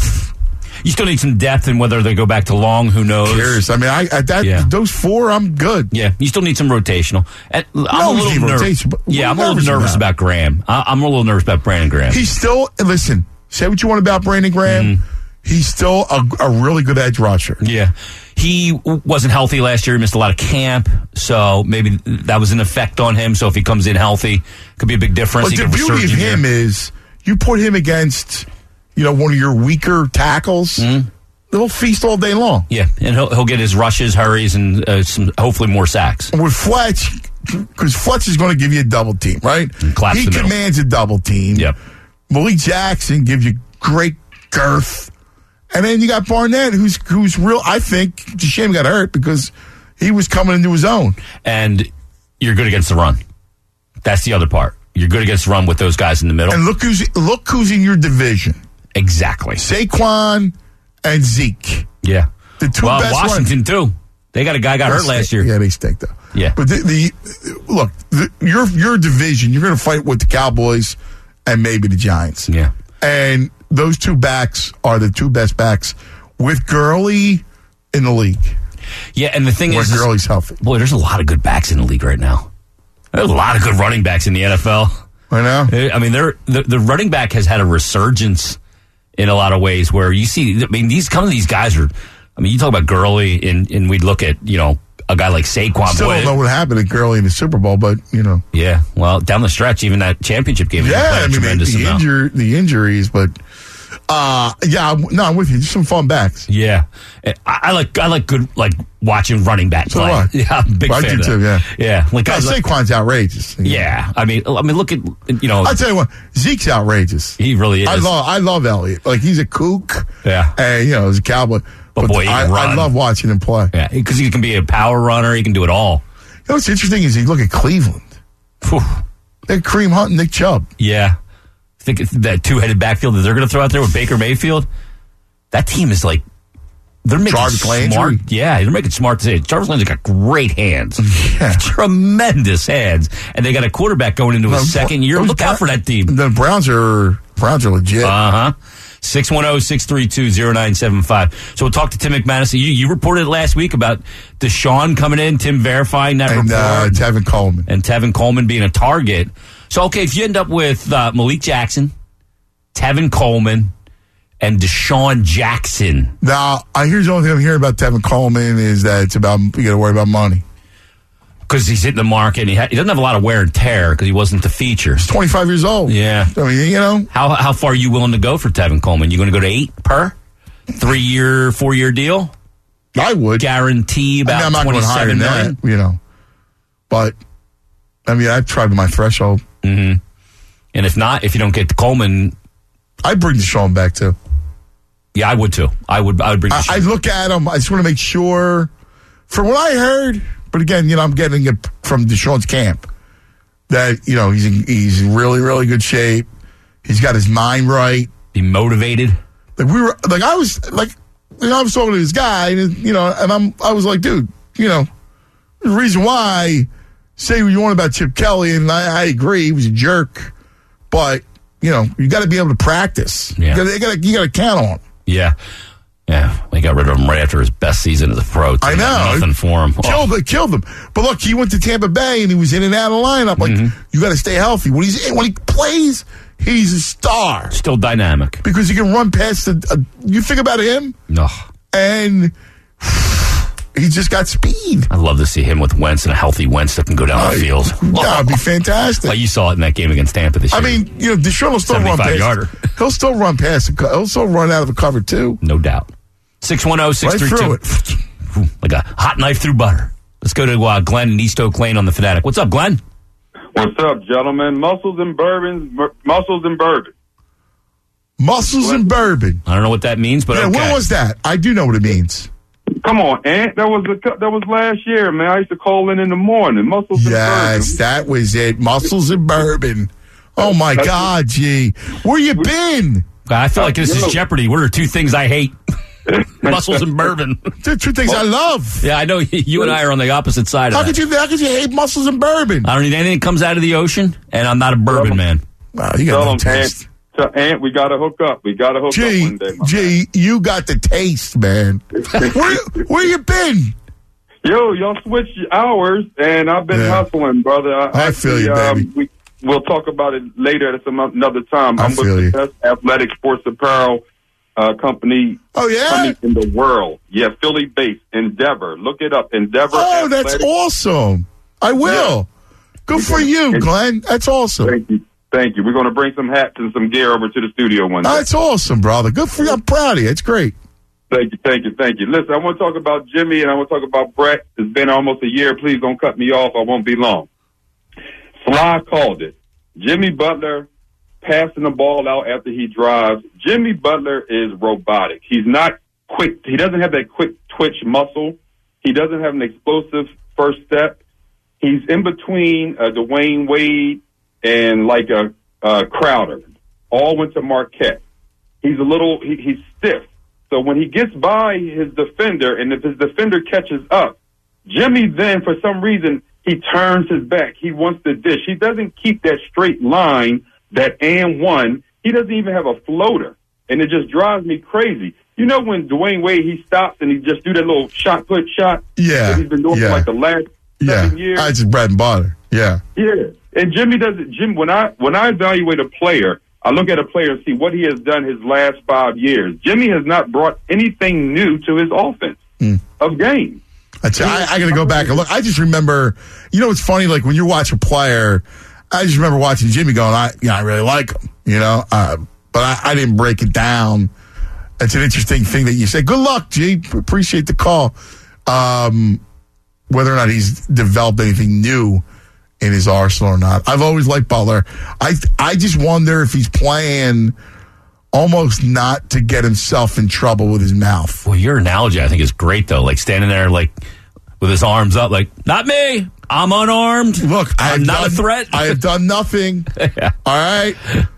[SPEAKER 2] You still need some depth in whether they go back to Long. Who knows?
[SPEAKER 3] Cares. I mean, I, I that
[SPEAKER 2] Yeah.
[SPEAKER 3] those four, I'm good.
[SPEAKER 2] Yeah, you still need some rotational. And I'm a
[SPEAKER 3] always
[SPEAKER 2] little
[SPEAKER 3] need
[SPEAKER 2] nervous.
[SPEAKER 3] rotation, but what
[SPEAKER 2] Yeah,
[SPEAKER 3] are
[SPEAKER 2] I'm
[SPEAKER 3] you
[SPEAKER 2] a little
[SPEAKER 3] nervous
[SPEAKER 2] nervous
[SPEAKER 3] about?
[SPEAKER 2] about Graham. I, I'm a little nervous about Brandon Graham.
[SPEAKER 3] He's still listen. Say what you want about Brandon Graham.
[SPEAKER 2] Mm-hmm.
[SPEAKER 3] He's still a, a really good edge rusher.
[SPEAKER 2] Yeah. He w- wasn't healthy last year. He missed a lot of camp, so maybe that was an effect on him. So if he comes in healthy, could be a big difference.
[SPEAKER 3] But
[SPEAKER 2] He
[SPEAKER 3] the
[SPEAKER 2] could
[SPEAKER 3] beauty of
[SPEAKER 2] resurge in
[SPEAKER 3] him
[SPEAKER 2] here.
[SPEAKER 3] is you put him against, you know, one of your weaker tackles.
[SPEAKER 2] Mm-hmm.
[SPEAKER 3] They'll feast all day long.
[SPEAKER 2] Yeah, and he'll he'll get his rushes, hurries, and uh, some hopefully more sacks.
[SPEAKER 3] With Fletch, because Fletch is going to give you a double team, right?
[SPEAKER 2] And collapse
[SPEAKER 3] He
[SPEAKER 2] the middle.
[SPEAKER 3] commands a double team.
[SPEAKER 2] Yep.
[SPEAKER 3] Malik Jackson gives you great girth. And then you got Barnett, who's who's real. I think it's a shame he got hurt because he was coming into his own.
[SPEAKER 2] And you're good against the run. That's the other part. You're good against the run with those guys in the middle.
[SPEAKER 3] And look who's look who's in your division.
[SPEAKER 2] Exactly.
[SPEAKER 3] Saquon and Zeke.
[SPEAKER 2] Yeah.
[SPEAKER 3] The two
[SPEAKER 2] well,
[SPEAKER 3] best
[SPEAKER 2] Washington, too. They got a guy got
[SPEAKER 3] They
[SPEAKER 2] hurt last
[SPEAKER 3] stink.
[SPEAKER 2] year.
[SPEAKER 3] Yeah, they stink, though.
[SPEAKER 2] Yeah.
[SPEAKER 3] But the, the look, the, your your division, you're going to fight with the Cowboys and maybe the Giants.
[SPEAKER 2] Yeah.
[SPEAKER 3] And those two backs are the two best backs. With Gurley in the league.
[SPEAKER 2] Yeah, and the thing
[SPEAKER 3] Where
[SPEAKER 2] is,
[SPEAKER 3] Gurley's healthy.
[SPEAKER 2] Boy, there's a lot of good backs in the league right now. There's a lot of good running backs in the N F L.
[SPEAKER 3] I know.
[SPEAKER 2] I mean, they're, the the running back has had a resurgence in a lot of ways where you see, I mean, these some of these guys are, I mean, you talk about Gurley, and, and we look at, you know, a guy like Saquon.
[SPEAKER 3] Still
[SPEAKER 2] Boy,
[SPEAKER 3] don't know what happened to Gurley in the Super Bowl, but, you know.
[SPEAKER 2] Yeah, well, down the stretch, even that championship game,
[SPEAKER 3] Yeah, I
[SPEAKER 2] a
[SPEAKER 3] mean,
[SPEAKER 2] tremendous
[SPEAKER 3] the,
[SPEAKER 2] amount.
[SPEAKER 3] injur- the injuries, but, uh, yeah, I'm- no, I'm with you. Just some fun backs.
[SPEAKER 2] Yeah, I, I like I like good like watching running back
[SPEAKER 3] So
[SPEAKER 2] play.
[SPEAKER 3] do I.
[SPEAKER 2] Yeah, I'm a big
[SPEAKER 3] I
[SPEAKER 2] fan
[SPEAKER 3] do
[SPEAKER 2] of
[SPEAKER 3] too,
[SPEAKER 2] that.
[SPEAKER 3] yeah.
[SPEAKER 2] yeah, like
[SPEAKER 3] God,
[SPEAKER 2] guys like,
[SPEAKER 3] Saquon's outrageous.
[SPEAKER 2] yeah. I mean, I mean, look at you know,
[SPEAKER 3] I'll tell you what, Zeke's outrageous.
[SPEAKER 2] he really is.
[SPEAKER 3] I love, I love Elliott. Like, he's a kook.
[SPEAKER 2] Yeah.
[SPEAKER 3] And, you know, he's a cowboy.
[SPEAKER 2] But boy, he
[SPEAKER 3] I,
[SPEAKER 2] can
[SPEAKER 3] I
[SPEAKER 2] run.
[SPEAKER 3] love watching him play.
[SPEAKER 2] Yeah, because he can be a power runner. He can do it all.
[SPEAKER 3] You know what's interesting is you look at Cleveland.
[SPEAKER 2] Whew.
[SPEAKER 3] They had Kareem Hunt and Nick Chubb.
[SPEAKER 2] Yeah, I think it's that two-headed backfield that they're going to throw out there with Baker Mayfield. That team is like they're making
[SPEAKER 3] Jarvis
[SPEAKER 2] smart.
[SPEAKER 3] Landry.
[SPEAKER 2] Yeah, they're making smart decisions. Jarvis Landry's got great hands,
[SPEAKER 3] Yeah.
[SPEAKER 2] tremendous hands, and they got a quarterback going into his
[SPEAKER 3] No,
[SPEAKER 2] second year.
[SPEAKER 3] those
[SPEAKER 2] Look out for that team.
[SPEAKER 3] The Browns are Browns are legit.
[SPEAKER 2] Uh huh. six one zero, six three two, zero nine seven five. So we'll talk to Tim McManus. You, you reported last week about Deshaun coming in, Tim verifying that
[SPEAKER 3] and
[SPEAKER 2] report,
[SPEAKER 3] uh, Tevin Coleman.
[SPEAKER 2] and Tevin Coleman being a target. So, okay, if you end up with uh, Malik Jackson, Tevin Coleman, and Deshaun Jackson.
[SPEAKER 3] Now, I here's the only thing I'm hearing about Tevin Coleman is that it's about you got to worry about money.
[SPEAKER 2] Because he's hitting the market, and he, ha- he doesn't have a lot of wear and tear because he wasn't the feature.
[SPEAKER 3] He's twenty-five years old.
[SPEAKER 2] Yeah.
[SPEAKER 3] I mean, you know,
[SPEAKER 2] How how far are you willing to go for Tevin Coleman? You going to go to eight per? Three year, four year deal?
[SPEAKER 3] I would.
[SPEAKER 2] Guarantee
[SPEAKER 3] I mean,
[SPEAKER 2] about
[SPEAKER 3] I'm not going higher
[SPEAKER 2] twenty-seven
[SPEAKER 3] than
[SPEAKER 2] million?
[SPEAKER 3] that, you know. But I mean, I've tried my threshold.
[SPEAKER 2] Mm-hmm. And if not, if you don't get the Coleman,
[SPEAKER 3] I'd bring Deshaun back too.
[SPEAKER 2] yeah, I would too. I would. I would bring.
[SPEAKER 3] I,
[SPEAKER 2] Deshaun.
[SPEAKER 3] I look at him. I just want to make sure. From what I heard, but again, you know, I'm getting it from Deshaun's camp that you know he's in, he's in really really good shape. He's got his mind right.
[SPEAKER 2] Be motivated.
[SPEAKER 3] Like we were, like I was, like you know, I was talking to this guy, and you know, and I'm, I was like, dude, you know, the reason why, say what you want about Chip Kelly, and I, I agree, he was a jerk, but you know, you got to be able to practice.
[SPEAKER 2] Yeah.
[SPEAKER 3] You got to, you got to, you got to count on him.
[SPEAKER 2] Yeah. Yeah. We got rid of him right after his best season as a pro. Too.
[SPEAKER 3] I know.
[SPEAKER 2] Nothing for him.
[SPEAKER 3] Killed,
[SPEAKER 2] Oh.
[SPEAKER 3] killed him. But look, he went to Tampa Bay and he was in and out of lineup. Like
[SPEAKER 2] Mm-hmm.
[SPEAKER 3] you got to stay healthy when he's in, when he plays. He's a star
[SPEAKER 2] Still dynamic.
[SPEAKER 3] because he can run past the. Uh, you think about him,
[SPEAKER 2] No.
[SPEAKER 3] and he's just got speed.
[SPEAKER 2] I love to see him with Wentz and a healthy Wentz that can go down the field.
[SPEAKER 3] That would be fantastic.
[SPEAKER 2] Like you saw it in that game against Tampa this
[SPEAKER 3] I
[SPEAKER 2] year.
[SPEAKER 3] mean, you know, Deshaun will still run
[SPEAKER 2] seventy-five
[SPEAKER 3] past.
[SPEAKER 2] yarder.
[SPEAKER 3] He'll still run past. The, co- he'll still run out of a cover too.
[SPEAKER 2] No doubt. six one zero, six
[SPEAKER 3] Right
[SPEAKER 2] three
[SPEAKER 3] through
[SPEAKER 2] two.
[SPEAKER 3] it.
[SPEAKER 2] Like a hot knife through butter. Let's go to uh, Glenn in East Oak Lane on the Fanatic. What's up, Glenn?
[SPEAKER 6] What's up, gentlemen? Muscles and bourbon, bur- muscles and bourbon.
[SPEAKER 3] Muscles and bourbon.
[SPEAKER 2] I don't know what that means, but
[SPEAKER 3] Yeah,
[SPEAKER 2] okay.
[SPEAKER 3] what was that? I do know what it means.
[SPEAKER 6] Come on, Ant. That was the that was last year, man. I used to call in in the morning. Muscles
[SPEAKER 3] Yes,
[SPEAKER 6] and
[SPEAKER 3] that was it. Muscles and bourbon. Oh my God, G, where you been?
[SPEAKER 2] I feel like this is
[SPEAKER 6] Yo.
[SPEAKER 2] Jeopardy. What are two things I hate? Muscles and bourbon.
[SPEAKER 3] Two, two things I love.
[SPEAKER 2] Yeah, I know you and I are on the opposite side
[SPEAKER 3] How
[SPEAKER 2] of that.
[SPEAKER 3] could you? How could you hate muscles and bourbon?
[SPEAKER 2] I don't need anything that comes out of the ocean, and I'm not a bourbon man.
[SPEAKER 3] Wow, you got
[SPEAKER 6] Tell
[SPEAKER 3] no
[SPEAKER 6] him,
[SPEAKER 3] taste.
[SPEAKER 6] Ant. Tell Ant, we got to hook up. We got to hook up
[SPEAKER 3] G,
[SPEAKER 6] one day. my man.
[SPEAKER 3] G, you got the taste, man. where, where you been?
[SPEAKER 6] Yo, y'all switched hours, and I've been
[SPEAKER 3] Yeah.
[SPEAKER 6] hustle brother.
[SPEAKER 3] I feel you,
[SPEAKER 6] um,
[SPEAKER 3] baby.
[SPEAKER 6] We, we'll talk about it later at some another time.
[SPEAKER 3] I
[SPEAKER 6] I'm
[SPEAKER 3] feel
[SPEAKER 6] with
[SPEAKER 3] you.
[SPEAKER 6] the best athletic sports apparel uh, company
[SPEAKER 3] Oh yeah.
[SPEAKER 6] coming in the world. Yeah, Philly-based Endeavor. Look it up, Endeavor.
[SPEAKER 3] Oh, that's
[SPEAKER 6] Athletic.
[SPEAKER 3] awesome. I will. Good for you, Glenn. That's awesome.
[SPEAKER 6] Thank you. Thank you. We're going to bring some hats and some gear over to the studio one day.
[SPEAKER 3] That's awesome, brother. Good for you. I'm proud of you. It's great.
[SPEAKER 6] Thank you, thank you, thank you. Listen, I want to talk about Jimmy and I want to talk about Brett. It's been almost a year. Please don't cut me off. I won't be long. Sly called it. Jimmy Butler passing the ball out after he drives. Jimmy Butler is robotic. He's not quick. He doesn't have that quick twitch muscle. He doesn't have an explosive first step. He's in between uh, Dwayne Wade and like a uh, Crowder. All went to Marquette. He's a little, he, he's stiff. So when he gets by his defender, and if his defender catches up, Jimmy then, for some reason, he turns his back. He wants the dish. He doesn't keep that straight line, that and one. He doesn't even have a floater, and it just drives me crazy. You know when Dwayne Wade, he stops and he just do that little shot put shot?
[SPEAKER 3] Yeah.
[SPEAKER 6] That he's been doing
[SPEAKER 3] yeah.
[SPEAKER 6] for like the last
[SPEAKER 3] yeah.
[SPEAKER 6] seven years.
[SPEAKER 3] That's just bread and butter. Yeah.
[SPEAKER 6] Yeah. And Jimmy does it. Jim, when I when I evaluate a player, I look at a player and see what he has done his last five years. Jimmy has not brought anything new to his offense mm. of game.
[SPEAKER 3] I, I, I got to go back and look. I just remember, you know, it's funny. Like when you watch a player, I just remember watching Jimmy going, I, you know, I really like him, you know, uh, but I, I didn't break it down. It's an interesting thing that you say. Good luck, G. Appreciate the call. Um, whether or not he's developed anything new in his arsenal or not. I've always liked Butler. I I just wonder if he's playing almost not to get himself in trouble with his mouth.
[SPEAKER 2] Well, your analogy, I think, is great, though. Like standing there, like with his arms up, like, not me. I'm unarmed.
[SPEAKER 3] Look, I
[SPEAKER 2] I'm
[SPEAKER 3] have
[SPEAKER 2] not
[SPEAKER 3] done,
[SPEAKER 2] a threat.
[SPEAKER 3] I have done nothing.
[SPEAKER 2] yeah.
[SPEAKER 3] All right?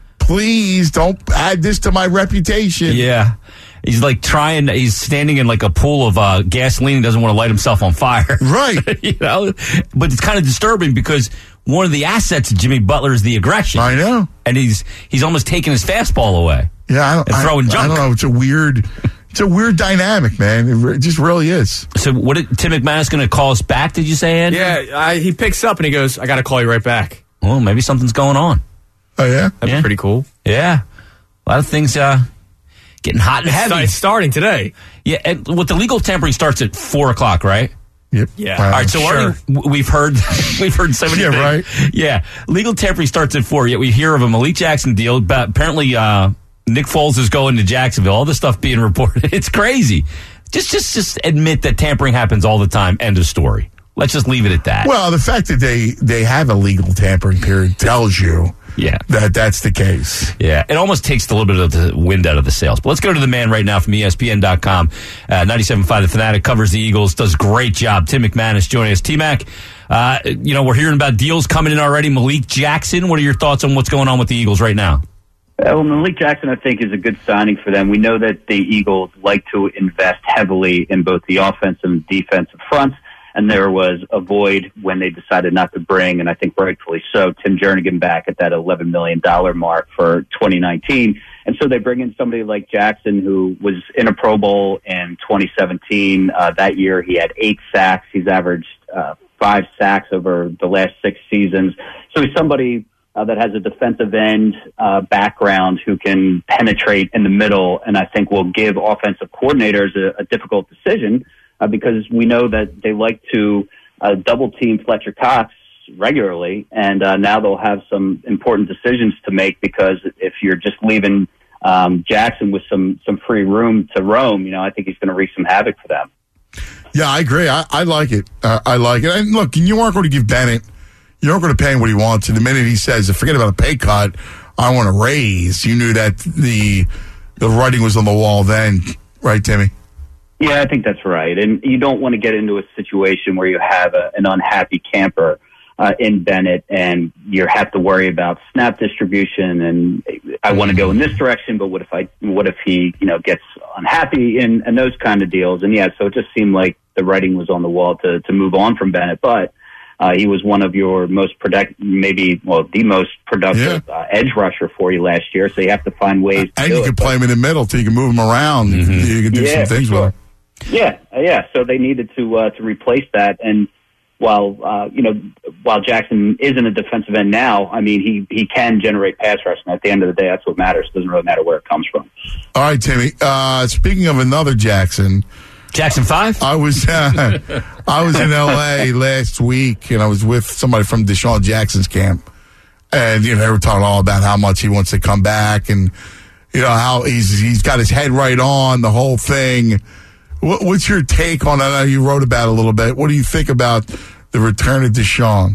[SPEAKER 3] Please don't add this to my reputation.
[SPEAKER 2] Yeah. He's like trying, he's standing in like a pool of uh, gasoline and doesn't want to light himself on fire.
[SPEAKER 3] Right.
[SPEAKER 2] you know? But it's kind of disturbing because one of the assets of Jimmy Butler is the aggression.
[SPEAKER 3] I know.
[SPEAKER 2] And he's he's almost taking his fastball away.
[SPEAKER 3] Yeah, I don't,
[SPEAKER 2] and throwing
[SPEAKER 3] I,
[SPEAKER 2] junk.
[SPEAKER 3] I don't know. It's a weird, it's a weird dynamic, man. It, re- it just really is.
[SPEAKER 2] So, what did Tim McManus going to call us back? Did you say, Andrew?
[SPEAKER 4] Yeah, I, he picks up and he goes, "I got to call you right back."
[SPEAKER 2] Well, maybe something's going on.
[SPEAKER 3] Oh yeah,
[SPEAKER 4] that'd
[SPEAKER 2] yeah.
[SPEAKER 4] be pretty cool.
[SPEAKER 2] Yeah, a lot of things uh, getting hot and
[SPEAKER 4] it's
[SPEAKER 2] heavy.
[SPEAKER 4] It's starting today.
[SPEAKER 2] Yeah, and what the legal tampering starts at four o'clock, right?
[SPEAKER 3] Yep.
[SPEAKER 4] Yeah.
[SPEAKER 3] Wow.
[SPEAKER 2] All right. So
[SPEAKER 4] Sure.
[SPEAKER 2] already we've heard we've heard so many
[SPEAKER 3] Yeah,
[SPEAKER 2] things.
[SPEAKER 3] right.
[SPEAKER 2] Yeah. Legal tampering starts at four. Yet we hear of a Malik Jackson deal. But apparently, uh, Nick Foles is going to Jacksonville. All this stuff being reported. It's crazy. Just, just, just admit that tampering happens all the time. End of story. Let's just leave it at that.
[SPEAKER 3] Well, the fact that they they have a legal tampering period tells you
[SPEAKER 2] yeah.
[SPEAKER 3] that that's the case.
[SPEAKER 2] Yeah, it almost takes a little bit of the wind out of the sails. But let's go to the man right now from E S P N dot com. Uh, ninety-seven point five The Fanatic, covers the Eagles, does a great job. Tim McManus joining us. T-Mac, uh, you know, we're hearing about deals coming in already. Malik Jackson, what are your thoughts on what's going on with the Eagles right now?
[SPEAKER 7] Uh, well, Malik Jackson, I think, is a good signing for them. We know that the Eagles like to invest heavily in both the offensive and defensive fronts. And there was a void when they decided not to bring, and I think rightfully so, Tim Jernigan back at that eleven million dollars mark for twenty nineteen. And so they bring in somebody like Jackson, who was in a Pro Bowl in twenty seventeen. Uh, that year he had eight sacks. He's averaged uh, five sacks over the last six seasons. So he's somebody uh, that has a defensive end uh, background who can penetrate in the middle, and I think will give offensive coordinators a, a difficult decision. Uh, because we know that they like to uh, double-team Fletcher Cox regularly, and uh, now they'll have some important decisions to make because if you're just leaving um, Jackson with some, some free room to roam, you know, I think he's going to wreak some havoc for them.
[SPEAKER 3] Yeah, I agree. I, I like it. Uh, I like it. And look, you aren't going to give Bennett, you aren't going to pay him what he wants. And the minute he says, forget about a pay cut, I want a raise, you knew that the the writing was on the wall then, right, Timmy?
[SPEAKER 7] Yeah, I think that's right. And you don't want to get into a situation where you have a, an unhappy camper uh, in Bennett and you have to worry about snap distribution and I want to go in this direction, but what if I, what if he, you know, gets unhappy and, and those kind of deals. And yeah, so it just seemed like the writing was on the wall to, to move on from Bennett, but uh, he was one of your most product, maybe, well, the most productive yeah. uh, edge rusher for you last year. So you have to find ways to
[SPEAKER 3] And
[SPEAKER 7] do
[SPEAKER 3] you
[SPEAKER 7] it.
[SPEAKER 3] can play him in the middle so you can move him around. Mm-hmm. You can do
[SPEAKER 7] yeah,
[SPEAKER 3] some things
[SPEAKER 7] sure.
[SPEAKER 3] with him.
[SPEAKER 7] Yeah, yeah. So they needed to uh, to replace that, and while uh, you know, while Jackson isn't a defensive end now, I mean, he he can generate pass rush, and at the end of the day, that's what matters. It doesn't really matter where it comes from.
[SPEAKER 3] All right, Timmy. Uh, speaking of another Jackson,
[SPEAKER 2] Jackson five.
[SPEAKER 3] I was uh, I was in L A last week, and I was with somebody from Deshaun Jackson's camp, and you know they were talking all about how much he wants to come back, and you know how he's he's got his head right on the whole thing. What, what's your take on that? I know you wrote about it a little bit. What do you think about the return of Deshaun?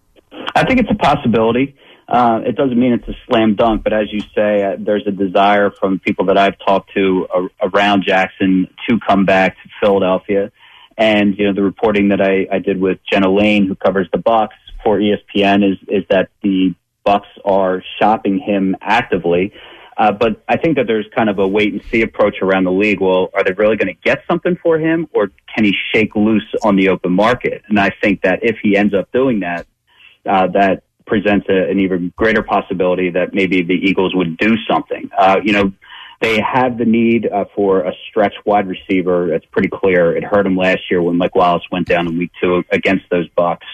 [SPEAKER 7] I think it's a possibility. Uh, it doesn't mean it's a slam dunk, but as you say, uh, there's a desire from people that I've talked to uh, around Jackson to come back to Philadelphia. And, you know, the reporting that I, I did with Jenna Lane, who covers the Bucs for E S P N, is, is that the Bucs are shopping him actively. Uh, but I think that there's kind of a wait-and-see approach around the league. Well, are they really going to get something for him, or can he shake loose on the open market? And I think that if he ends up doing that, uh, that presents a, an even greater possibility that maybe the Eagles would do something. Uh, you know, They have the need uh, for a stretch wide receiver. That's pretty clear. It hurt them last year when Mike Wallace went down in week two against those Bucks.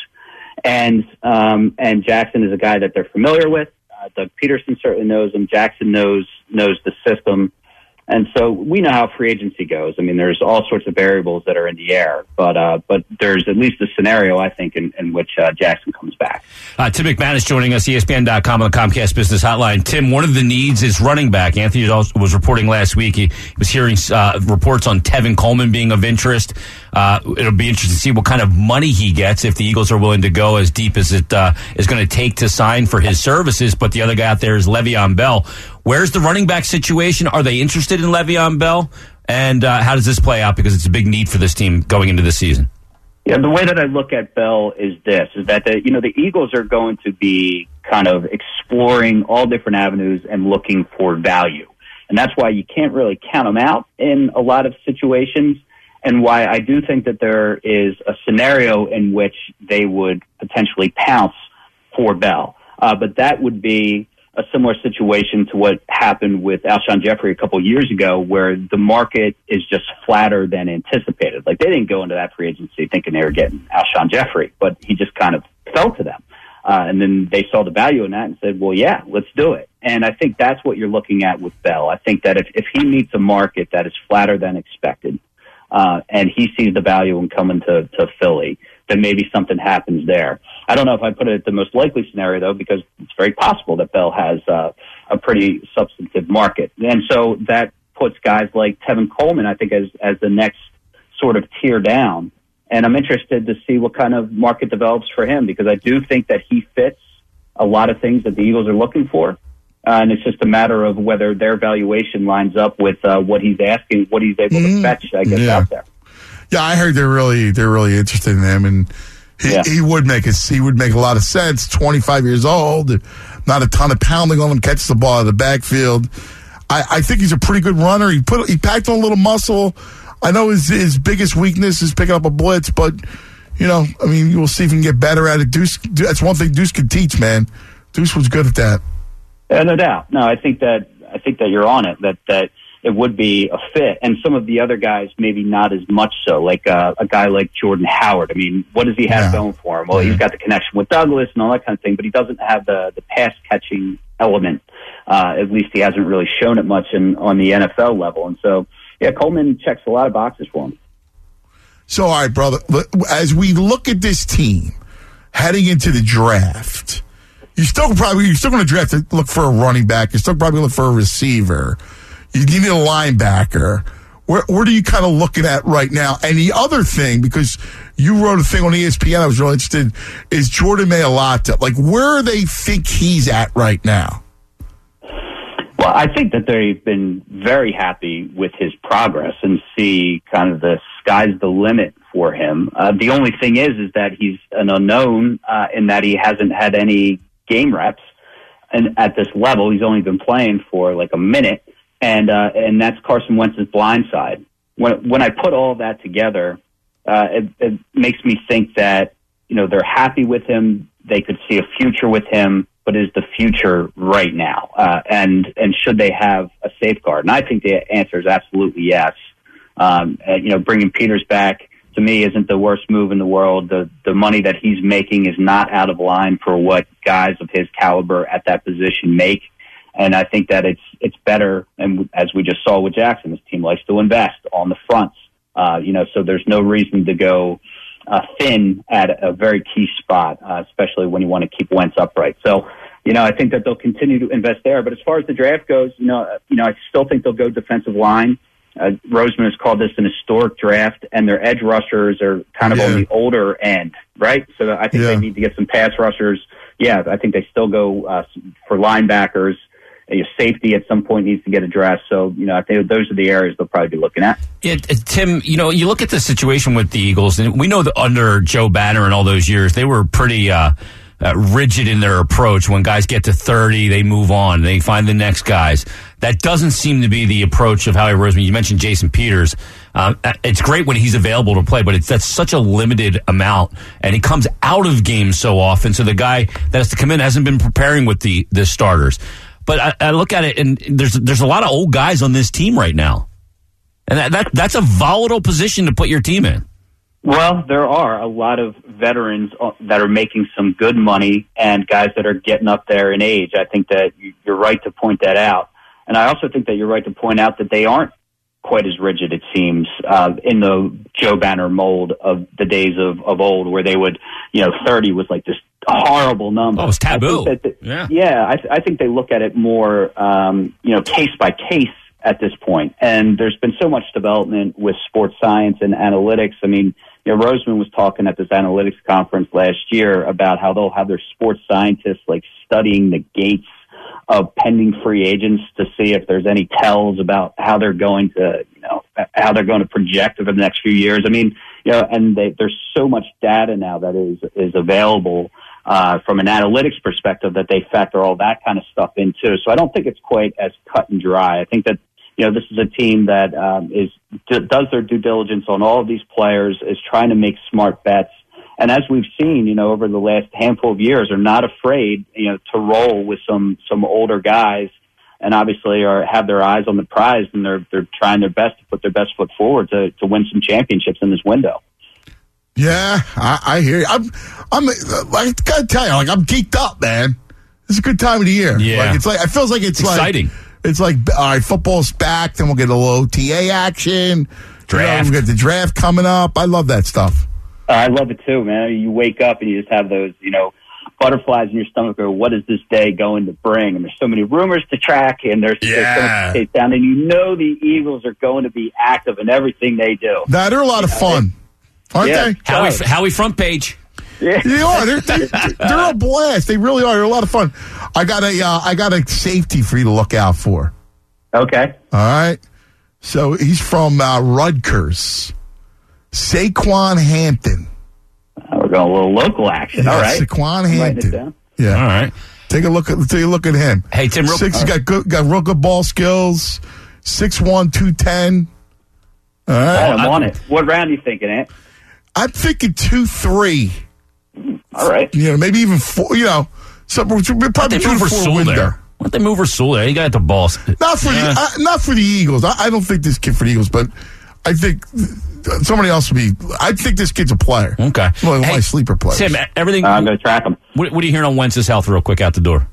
[SPEAKER 7] And um, and Jackson is a guy that they're familiar with. Uh, Doug Peterson certainly knows him. Jackson knows knows the system. And so we know how free agency goes. I mean, there's all sorts of variables that are in the air, but uh, but there's at least a scenario, I think, in, in which uh, Jackson comes back.
[SPEAKER 2] Uh, Tim McManus joining us, E S P N dot com on the Comcast Business Hotline. Tim, one of the needs is running back. Anthony was reporting last week. He was hearing uh, reports on Tevin Coleman being of interest. Uh, it'll be interesting to see what kind of money he gets if the Eagles are willing to go as deep as it uh, is going to take to sign for his services. But the other guy out there is Le'Veon Bell. Where's the running back situation? Are they interested in Le'Veon Bell? And uh, how does this play out? Because it's a big need for this team going into the season.
[SPEAKER 7] Yeah, the way that I look at Bell is this, is that, the, you know, the Eagles are going to be kind of exploring all different avenues and looking for value. And that's why you can't really count them out in a lot of situations, and why I do think that there is a scenario in which they would potentially pounce for Bell. Uh, but that would be a similar situation to what happened with Alshon Jeffrey a couple of years ago, where the market is just flatter than anticipated. Like, they didn't go into that free agency thinking they were getting Alshon Jeffrey, but he just kind of fell to them. Uh, and then they saw the value in that and said, well, yeah, let's do it. And I think that's what you're looking at with Bell. I think that if, if he meets a market that is flatter than expected, uh, and he sees the value in coming to, to Philly, then maybe something happens there. I don't know if I put it at the most likely scenario, though, because it's very possible that Bell has uh, a pretty substantive market. And so that puts guys like Tevin Coleman, I think, as, as the next sort of tier down. And I'm interested to see what kind of market develops for him, because I do think that he fits a lot of things that the Eagles are looking for. Uh, and it's just a matter of whether their valuation lines up with uh, what he's asking, what he's able mm, to fetch, I guess,
[SPEAKER 3] yeah.
[SPEAKER 7] out there.
[SPEAKER 3] Yeah, I heard they're really they're really interested in him, and he, yeah. he would make a, he would make a lot of sense. twenty-five years old, not a ton of pounding on him, catches the ball out of the backfield. I, I think he's a pretty good runner. He put he packed on a little muscle. I know his his biggest weakness is picking up a blitz, but you know, I mean, we'll see if he can get better at it. Deuce, that's one thing Deuce can teach, man. Deuce was good at that.
[SPEAKER 7] Yeah, no doubt. No, I think that I think that you're on it. That that. It would be a fit. And some of the other guys, maybe not as much so, like uh, a guy like Jordan Howard. I mean, what does he have yeah. going for him? Well, yeah. he's got the connection with Douglas and all that kind of thing, but he doesn't have the, the pass-catching element. Uh, at least he hasn't really shown it much in, on the N F L level. And so, yeah, Coleman checks a lot of boxes for him.
[SPEAKER 3] So, all right, brother, as we look at this team heading into the draft, you're still probably you're still going to draft to look for a running back. You're still probably look for a receiver. You need a linebacker. Where, what are you kind of looking at right now? And the other thing, because you wrote a thing on E S P N, I was really interested, is Jordan Mailata. Like, where do they think he's at right now?
[SPEAKER 7] Well, I think that they've been very happy with his progress and see kind of the sky's the limit for him. Uh, the only thing is, is that he's an unknown uh, in that he hasn't had any game reps. And at this level, he's only been playing for like a minute. And uh, and that's Carson Wentz's blind side. When when I put all that together, uh, it, it makes me think that, you know, they're happy with him. They could see a future with him, but is the future right now? Uh, and and should they have a safeguard? And I think the answer is absolutely yes. Um, and, you know, bringing Peters back to me isn't the worst move in the world. The the money that he's making is not out of line for what guys of his caliber at that position make. And I think that it's it's better, and as we just saw with Jackson, this team likes to invest on the fronts. Uh, you know, so there's no reason to go uh, thin at a very key spot, uh, especially when you want to keep Wentz upright. So, you know, I think that they'll continue to invest there. But as far as the draft goes, you know, uh, you know, I still think they'll go defensive line. Uh, Roseman has called this an historic draft, and their edge rushers are kind of yeah. on the older end, right? So I think yeah. they need to get some pass rushers. Yeah, I think they still go uh, for linebackers. Your safety at some point needs to get addressed. So, you know, I think those are the areas they'll probably be looking at.
[SPEAKER 2] Yeah, Tim, you know, you look at the situation with the Eagles, and we know that under Joe Banner and all those years, they were pretty uh, uh, rigid in their approach. When guys get to thirty, they move on. They find the next guys. That doesn't seem to be the approach of Howie Roseman. You mentioned Jason Peters. Um, it's great when he's available to play, but it's that's such a limited amount, and he comes out of games so often. So the guy that has to come in hasn't been preparing with the, the starters. But I, I look at it, and there's there's a lot of old guys on this team right now. And that, that that's a volatile position to put your team in.
[SPEAKER 7] Well, there are a lot of veterans that are making some good money and guys that are getting up there in age. I think that you're right to point that out. And I also think that you're right to point out that they aren't quite as rigid, it seems, uh, in the Joe Banner mold of the days of, of old, where they would, you know, thirty was like this horrible number.
[SPEAKER 2] Oh, it's taboo.
[SPEAKER 7] I think that the,
[SPEAKER 2] yeah,
[SPEAKER 7] yeah. I, th- I think they look at it more, um, you know, case by case at this point. And there's been so much development with sports science and analytics. I mean, you know, Roseman was talking at this analytics conference last year about how they'll have their sports scientists like studying the gates of pending free agents to see if there's any tells about how they're going to, you know, how they're going to project over the next few years. I mean, you know, and they, there's so much data now that is is available uh, from an analytics perspective that they factor all that kind of stuff into. So I don't think it's quite as cut and dry. I think that, you know, this is a team that um, is d- does their due diligence on all of these players, is trying to make smart bets. And as we've seen, you know, over the last handful of years, are not afraid, you know, to roll with some some older guys, and obviously are have their eyes on the prize, and they're they're trying their best to put their best foot forward to to win some championships in this window.
[SPEAKER 3] Yeah, I, I hear you. I'm I'm I gotta tell you, like I'm geeked up, man. It's a good time of the year.
[SPEAKER 2] Yeah,
[SPEAKER 3] like, it's like it feels like it's,
[SPEAKER 2] it's
[SPEAKER 3] like
[SPEAKER 2] exciting.
[SPEAKER 3] It's like, all right, football's back. Then we'll get a little O T A action.
[SPEAKER 2] Draft.
[SPEAKER 3] You know, we got the draft coming up. I love that stuff.
[SPEAKER 7] I love it too, man. You wake up and you just have those, you know, butterflies in your stomach. Or what is this day going to bring? And there's so many rumors to track, and there's,
[SPEAKER 3] yeah.
[SPEAKER 7] there's so much to take down. And you know the Eagles are going to be active in everything they do.
[SPEAKER 3] Nah, they're a lot of fun, aren't
[SPEAKER 7] yeah.
[SPEAKER 3] they?
[SPEAKER 2] Howie, Howie front page.
[SPEAKER 7] Yeah.
[SPEAKER 3] They are. They're, they're, they're a blast. They really are. They're a lot of fun. I got a uh, I got a safety for you to look out for.
[SPEAKER 7] Okay.
[SPEAKER 3] All right. So he's from uh, Rutgers. Saquon Hampton.
[SPEAKER 7] Uh, we're going a little local action.
[SPEAKER 3] Yeah,
[SPEAKER 7] All right.
[SPEAKER 3] Saquon
[SPEAKER 7] I'm writing it
[SPEAKER 3] Hampton.
[SPEAKER 7] down.
[SPEAKER 3] Yeah.
[SPEAKER 2] All right.
[SPEAKER 3] Take a look at take a look at him.
[SPEAKER 2] Hey, Tim. Real,
[SPEAKER 3] Six,
[SPEAKER 2] uh,
[SPEAKER 3] got good, got real good ball skills. Six one, two ten. All right.
[SPEAKER 7] Oh, I'm
[SPEAKER 2] I-
[SPEAKER 7] on it. What round are you thinking, Ant?
[SPEAKER 3] I'm thinking two, three.
[SPEAKER 7] All right.
[SPEAKER 3] You know, maybe even four. You know, something probably
[SPEAKER 2] they
[SPEAKER 3] two
[SPEAKER 2] move
[SPEAKER 3] to four
[SPEAKER 2] Rasul
[SPEAKER 3] window.
[SPEAKER 2] there. Why don't they move Rasul there? He got the ball.
[SPEAKER 3] Not for
[SPEAKER 2] Yeah.
[SPEAKER 3] the uh, not for the Eagles. I, I don't think this kid for the Eagles, but I think somebody else would be. I think this kid's a player.
[SPEAKER 2] Okay.
[SPEAKER 3] One of
[SPEAKER 2] Hey,
[SPEAKER 3] my sleeper players.
[SPEAKER 2] Tim, everything.
[SPEAKER 7] Uh, I'm going to track him.
[SPEAKER 2] what, what are you hearing on Wentz's health, real quick, out the door?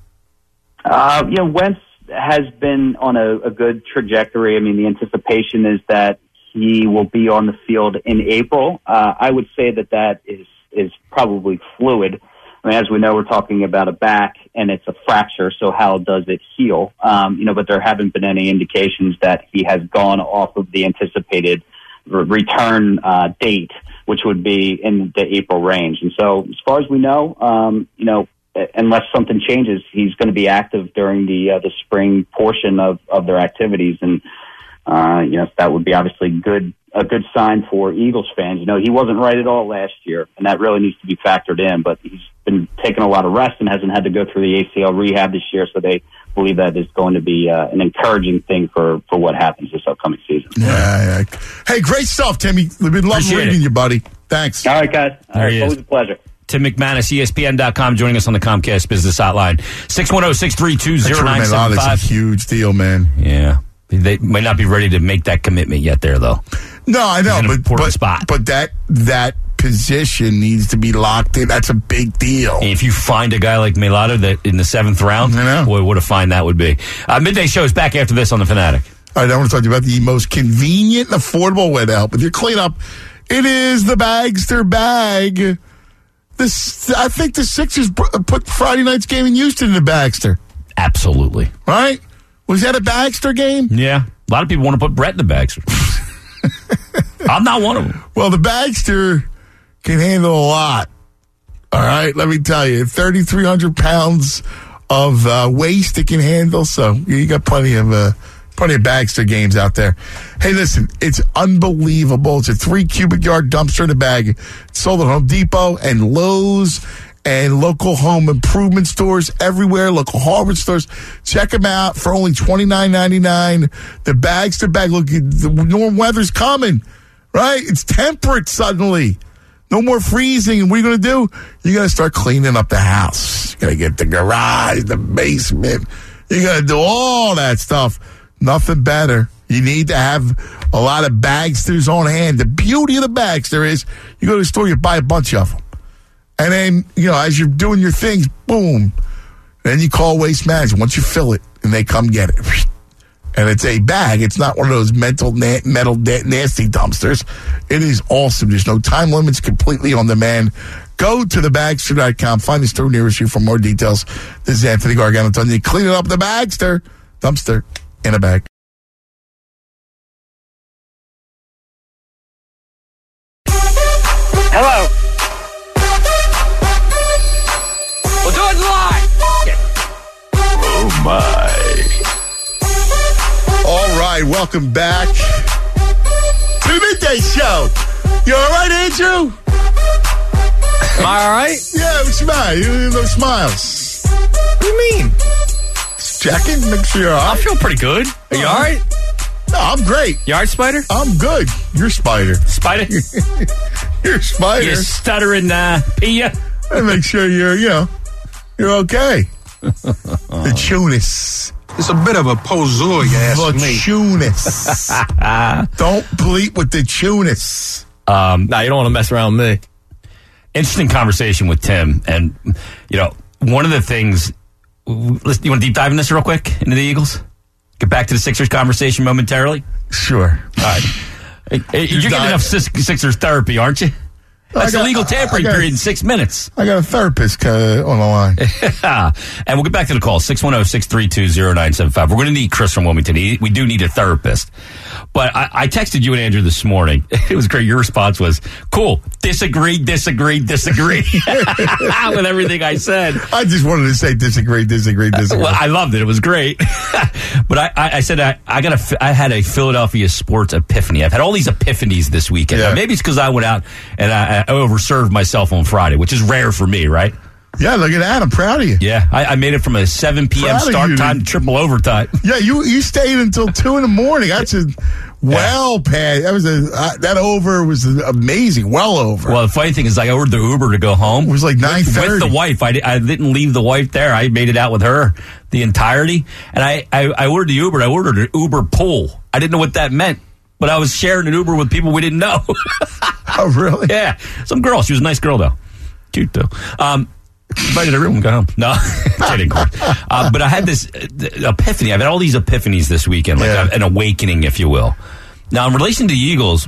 [SPEAKER 7] Uh, you know, Wentz has been on a, a good trajectory. I mean, the anticipation is that he will be on the field in April. Uh, I would say that that is, is probably fluid. I mean, as we know, we're talking about a back, and it's a fracture, so how does it heal? Um, you know, but there haven't been any indications that he has gone off of the anticipated re- return uh, date, which would be in the April range. And so, as far as we know, um, you know, unless something changes, he's going to be active during the uh, the spring portion of, of their activities, and uh, you know that would be obviously good a good sign for Eagles fans. You know, he wasn't right at all last year, and that really needs to be factored in. But he's been taking a lot of rest and hasn't had to go through the A C L rehab this year, so they believe that is going to be uh, an encouraging thing for, for what happens this upcoming season.
[SPEAKER 3] Yeah, yeah. Hey, great stuff, Timmy. We've been loving
[SPEAKER 2] Appreciate
[SPEAKER 3] reading
[SPEAKER 2] it.
[SPEAKER 3] you, buddy. Thanks.
[SPEAKER 7] All right, guys. All
[SPEAKER 2] There
[SPEAKER 7] right,
[SPEAKER 2] he
[SPEAKER 7] always
[SPEAKER 2] is.
[SPEAKER 7] a pleasure.
[SPEAKER 2] Tim McManus, E S P N dot com, joining us on the Comcast Business Hotline. six one zero, six three two, zero nine seven five.
[SPEAKER 3] That's a huge deal, man.
[SPEAKER 2] Yeah. They might not be ready to make that commitment yet there, though.
[SPEAKER 3] No, I know,
[SPEAKER 2] He's in an
[SPEAKER 3] but
[SPEAKER 2] important
[SPEAKER 3] but,
[SPEAKER 2] spot.
[SPEAKER 3] but that that position needs to be locked in. That's a big deal.
[SPEAKER 2] And if you find a guy like Melado that in the seventh round,
[SPEAKER 3] I know.
[SPEAKER 2] boy, what a find that would be. Uh, Midday Show is back after this on The Fanatic.
[SPEAKER 3] All right, I want to talk to you about the most convenient and affordable way to help with your cleanup. It is the Bagster bag. This, I think the Sixers put Friday night's game in Houston in the Bagster,
[SPEAKER 2] Absolutely.
[SPEAKER 3] right? Was that a Bagster game?
[SPEAKER 2] Yeah. A lot of people want to put Brett in the bags. I'm not one of them.
[SPEAKER 3] Well, the Bagster can handle a lot. All right, let me tell you, thirty-three hundred pounds of uh, waste it can handle. So you got plenty of uh, plenty of Bagster games out there. Hey, listen, it's unbelievable. It's a three cubic yard dumpster in a bag. It's sold at Home Depot and Lowe's and local home improvement stores everywhere, local hardware stores. Check them out for only twenty-nine ninety-nine. The Bagster bag. Look, the warm weather's coming, right? It's temperate suddenly. No more freezing. And what are you going to do? You're going to start cleaning up the house. You're going to get the garage, the basement. You got to do all that stuff. Nothing better. You need to have a lot of Bagsters on hand. The beauty of the Bagster is you go to the store, you buy a bunch of them. And then, you know, as you're doing your things, boom. Then you call Waste Management once you fill it, and they come get it. And it's a bag. It's not one of those mental na- metal na- nasty dumpsters. It is awesome. There's no time limits, completely on demand. Go to the bagster dot com. Find the store nearest you for more details. This is Anthony Gargano telling you, clean it up the Bagster. Dumpster in a bag.
[SPEAKER 8] Hello. We'll do it live.
[SPEAKER 3] Oh, my. All right, welcome back to the Midday Show. You all right, Andrew?
[SPEAKER 4] Am I all right?
[SPEAKER 3] Yeah, what's the matter? You have those smiles.
[SPEAKER 4] What do you mean?
[SPEAKER 3] Just checking, make sure you're all
[SPEAKER 4] I
[SPEAKER 3] right.
[SPEAKER 4] feel pretty good. Are you all right?
[SPEAKER 3] No, I'm great.
[SPEAKER 4] You all right, Spider?
[SPEAKER 3] I'm good. You're Spider.
[SPEAKER 2] Spider,
[SPEAKER 3] You're Spider.
[SPEAKER 2] you stuttering uh, Pia.
[SPEAKER 3] And make sure you're, you know, you're okay. The Tunis.
[SPEAKER 9] It's a bit of a poseur, you ask
[SPEAKER 3] The
[SPEAKER 9] me.
[SPEAKER 3] Tunis. Don't bleep with the Tunis.
[SPEAKER 2] Um,
[SPEAKER 4] Nah, you don't want to mess around with me.
[SPEAKER 2] interesting conversation with Tim, and you know, one of the things. Listen, you want to deep dive in this real quick into the Eagles? Get back to the Sixers conversation momentarily.
[SPEAKER 3] Sure.
[SPEAKER 2] All right. Hey, hey, you're getting
[SPEAKER 3] dive-
[SPEAKER 2] enough Sis- Sixers therapy, aren't you? That's
[SPEAKER 3] got-
[SPEAKER 2] illegal
[SPEAKER 3] I- I
[SPEAKER 2] tampering
[SPEAKER 3] got-
[SPEAKER 2] period in six minutes.
[SPEAKER 3] I got a therapist uh, on the line.
[SPEAKER 2] And we'll get back to the call, six one zero, six three two, zero nine seven five. We're going to need Chris from Wilmington. He, we do need a therapist. But I, I texted you and Andrew this morning. It was great. Your response was, cool, disagree, disagree, disagree with everything I said.
[SPEAKER 3] I just wanted to say disagree, disagree, disagree.
[SPEAKER 2] Well, I loved it. It was great. But I, I, I said I, I got a, I had a Philadelphia sports epiphany. I've had all these epiphanies this weekend.
[SPEAKER 3] Yeah.
[SPEAKER 2] Now, maybe it's because I went out and I, I overserved myself on Friday, which is rare for me, right?
[SPEAKER 3] Yeah, look at that. I'm proud of you.
[SPEAKER 2] Yeah, I, I made it from a seven p.m.
[SPEAKER 3] Proud of
[SPEAKER 2] start
[SPEAKER 3] you.
[SPEAKER 2] time to triple overtime.
[SPEAKER 3] Yeah, you you stayed until two in the morning. That's a well past. That was a uh, that over was amazing. Well over.
[SPEAKER 2] Well, the funny thing is, I ordered the Uber to go home.
[SPEAKER 3] It was like nine
[SPEAKER 2] with,
[SPEAKER 3] thirty.
[SPEAKER 2] with the wife. I, di- I didn't leave the wife there. I made it out with her the entirety. And I, I, I ordered the Uber. I ordered an Uber pool. I didn't know what that meant, but I was sharing an Uber with people we didn't know.
[SPEAKER 3] Oh, really?
[SPEAKER 2] Yeah, some girl. She was a nice girl, though. Cute, though. Um, invited everyone to go home. No, kidding. Uh, but I had this uh, epiphany. I've had all these epiphanies this weekend, like
[SPEAKER 3] Yeah.
[SPEAKER 2] a, an awakening, if you will. Now, in relation to the Eagles,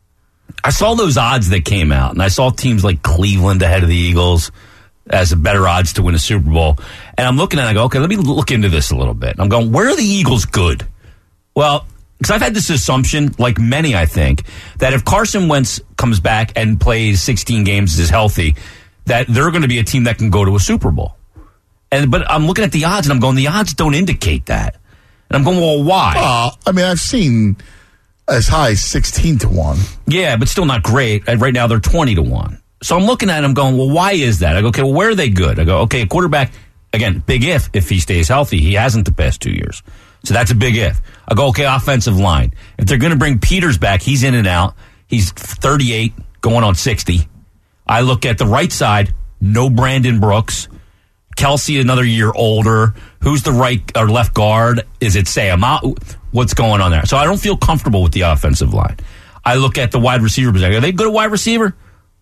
[SPEAKER 2] I saw those odds that came out, and I saw teams like Cleveland ahead of the Eagles as a better odds to win a Super Bowl. And I'm looking at it, I go, okay, let me look into this a little bit. And I'm going, where are the Eagles good? Well, because I've had this assumption, like many, I think, that if Carson Wentz comes back and plays sixteen games, is healthy, that they're going to be a team that can go to a Super Bowl. And but I'm looking at the odds, and I'm going, the odds don't indicate that. And I'm going, well, why?
[SPEAKER 3] Uh, I mean, I've seen as high as sixteen to one.
[SPEAKER 2] Yeah, but still not great. And right now, they're twenty to one. So I'm looking at it, I'm going, well, why is that? I go, okay, well, where are they good? I go, okay, a quarterback, again, big if, if he stays healthy. He hasn't the past two years. So that's a big if. I go, okay, offensive line. If they're going to bring Peters back, he's in and out. He's thirty-eight, going on sixty. I look at the right side, no Brandon Brooks. Kelsey, another year older. Who's the right or left guard? Is it Sam? What's going on there? So I don't feel comfortable with the offensive line. I look at the wide receiver position. Are they good at wide receiver?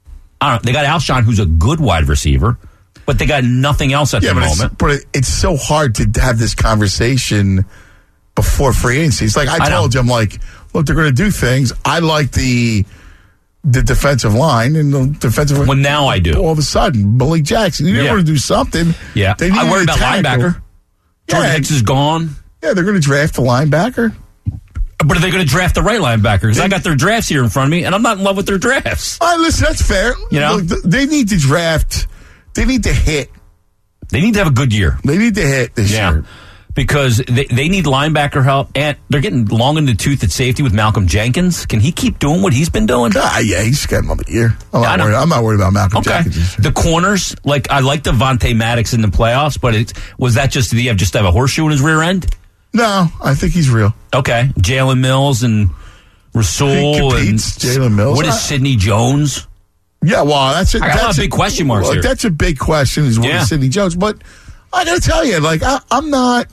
[SPEAKER 2] I don't know. They got Alshon, who's a good wide receiver, but they got nothing else at
[SPEAKER 3] Yeah,
[SPEAKER 2] the
[SPEAKER 3] but
[SPEAKER 2] moment.
[SPEAKER 3] it's, but it, it's so hard to have this conversation before free agency. It's like I,
[SPEAKER 2] I
[SPEAKER 3] told
[SPEAKER 2] know.
[SPEAKER 3] you, I'm like, look, they're going to do things. I like the the defensive line and the defensive.
[SPEAKER 2] Well, now I do.
[SPEAKER 3] All of a sudden, Malik Jackson, you
[SPEAKER 2] Yeah.
[SPEAKER 3] want to do something.
[SPEAKER 2] Yeah,
[SPEAKER 3] They need
[SPEAKER 2] I worry
[SPEAKER 3] a
[SPEAKER 2] about
[SPEAKER 3] tackle.
[SPEAKER 2] linebacker. Jordan
[SPEAKER 3] Yeah,
[SPEAKER 2] Hicks is gone.
[SPEAKER 3] Yeah, they're going to draft a linebacker.
[SPEAKER 2] But are they going to draft the right linebacker? Because I got their drafts here in front of me, and I'm not in love with their drafts.
[SPEAKER 3] All right, listen, that's fair.
[SPEAKER 2] You know?
[SPEAKER 3] Look, th- they need to draft. They need to hit.
[SPEAKER 2] They need to have a good year.
[SPEAKER 3] They need to hit this
[SPEAKER 2] Yeah.
[SPEAKER 3] year.
[SPEAKER 2] Because they, they need linebacker help, and they're getting long in the tooth at safety with Malcolm Jenkins. Can he keep doing what he's been doing?
[SPEAKER 3] Ah, yeah, he's got another year. I'm
[SPEAKER 2] Yeah, I
[SPEAKER 3] not,
[SPEAKER 2] know.
[SPEAKER 3] worried, I'm not worried about Malcolm
[SPEAKER 2] Okay.
[SPEAKER 3] Jenkins. this year.
[SPEAKER 2] The corners, like I like Devontae Maddox in the playoffs, but it, was that just did he have just have a horseshoe in his rear end?
[SPEAKER 3] No, I think he's real.
[SPEAKER 2] Okay, Jalen Mills and Rasul
[SPEAKER 3] He
[SPEAKER 2] and
[SPEAKER 3] competes, Jalen Mills.
[SPEAKER 2] What is
[SPEAKER 3] I-
[SPEAKER 2] Sidney Jones?
[SPEAKER 3] Yeah, well, that's a,
[SPEAKER 2] I got a
[SPEAKER 3] that's
[SPEAKER 2] lot of big question marks
[SPEAKER 3] well,
[SPEAKER 2] here.
[SPEAKER 3] That's a big question. Is what
[SPEAKER 2] Yeah.
[SPEAKER 3] is Sidney Jones? But I got to tell you, like I, I'm not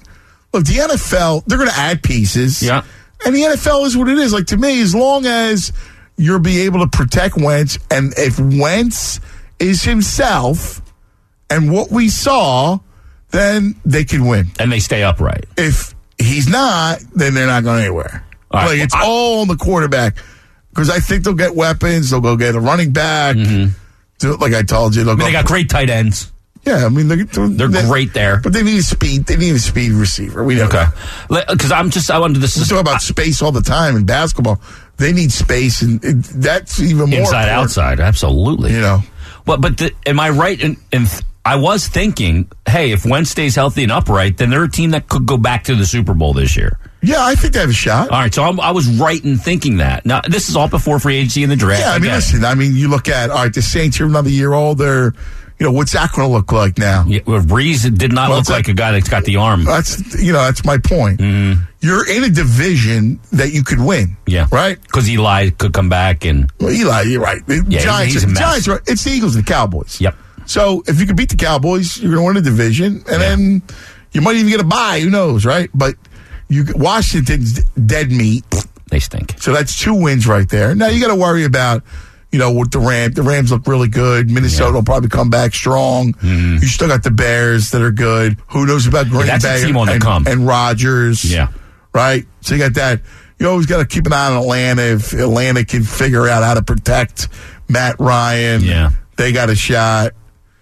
[SPEAKER 3] look, the N F L, they're going to add pieces.
[SPEAKER 2] Yeah.
[SPEAKER 3] And the N F L is what it is. Like, to me, as long as you'll be able to protect Wentz, and if Wentz is himself and what we saw, then they can win.
[SPEAKER 2] And they stay upright.
[SPEAKER 3] If he's not, then they're not going anywhere.
[SPEAKER 2] All right.
[SPEAKER 3] Like, it's
[SPEAKER 2] Well, I-
[SPEAKER 3] all on the quarterback. Because I think they'll get weapons. They'll go get a running back.
[SPEAKER 2] Mm-hmm.
[SPEAKER 3] So, like I told you, they'll
[SPEAKER 2] I mean,
[SPEAKER 3] go.
[SPEAKER 2] they got great tight ends.
[SPEAKER 3] Yeah, I mean, they're,
[SPEAKER 2] They're great there.
[SPEAKER 3] But they need a speed. They need a speed receiver. We know.
[SPEAKER 2] Okay. Because I'm just, I wanted this.
[SPEAKER 3] We talk about space all the time in basketball. They need space, and it, that's even more
[SPEAKER 2] Inside,
[SPEAKER 3] important.
[SPEAKER 2] outside, absolutely.
[SPEAKER 3] You know.
[SPEAKER 2] But, but the, am I right in, in th- I was thinking, hey, if Wentz stays healthy and upright, then they're a team that could go back to the Super Bowl this year.
[SPEAKER 3] Yeah, I think they have a shot.
[SPEAKER 2] All right, so I'm, I was right in thinking that. Now, this is all before free agency and the draft.
[SPEAKER 3] Yeah, I mean,
[SPEAKER 2] get it.
[SPEAKER 3] listen, I mean, you look at, all right, the Saints are another year older. You know, what's that going to look like now?
[SPEAKER 2] Yeah, well, Breeze did not
[SPEAKER 3] Well,
[SPEAKER 2] look
[SPEAKER 3] that-
[SPEAKER 2] like a guy that's got the arm.
[SPEAKER 3] That's, you know, that's my point.
[SPEAKER 2] Mm-hmm.
[SPEAKER 3] You're in a division that you could win.
[SPEAKER 2] Yeah.
[SPEAKER 3] Right?
[SPEAKER 2] Because Eli could come back and.
[SPEAKER 3] Well, Eli, you're right. The
[SPEAKER 2] Yeah,
[SPEAKER 3] Giants,
[SPEAKER 2] he's a mess.
[SPEAKER 3] Giants are, it's the Eagles and the Cowboys.
[SPEAKER 2] Yep.
[SPEAKER 3] So if you can beat the Cowboys, you're going to win a division, and
[SPEAKER 2] Yeah.
[SPEAKER 3] then you might even get a bye. Who knows, right? But you Washington's dead meat.
[SPEAKER 2] They stink.
[SPEAKER 3] So that's two wins right there. Now you got to worry about, you know, with the Rams. The Rams look really good. Minnesota
[SPEAKER 2] Yeah.
[SPEAKER 3] will probably come back strong.
[SPEAKER 2] Mm-hmm.
[SPEAKER 3] You still got the Bears that are good. Who knows about Green
[SPEAKER 2] that's a
[SPEAKER 3] Bay
[SPEAKER 2] team on the
[SPEAKER 3] and,
[SPEAKER 2] come.
[SPEAKER 3] and Rodgers?
[SPEAKER 2] Yeah.
[SPEAKER 3] Right. So you got that. You always got to keep an eye on Atlanta. If Atlanta can figure out how to protect Matt Ryan,
[SPEAKER 2] Yeah.
[SPEAKER 3] they got a shot.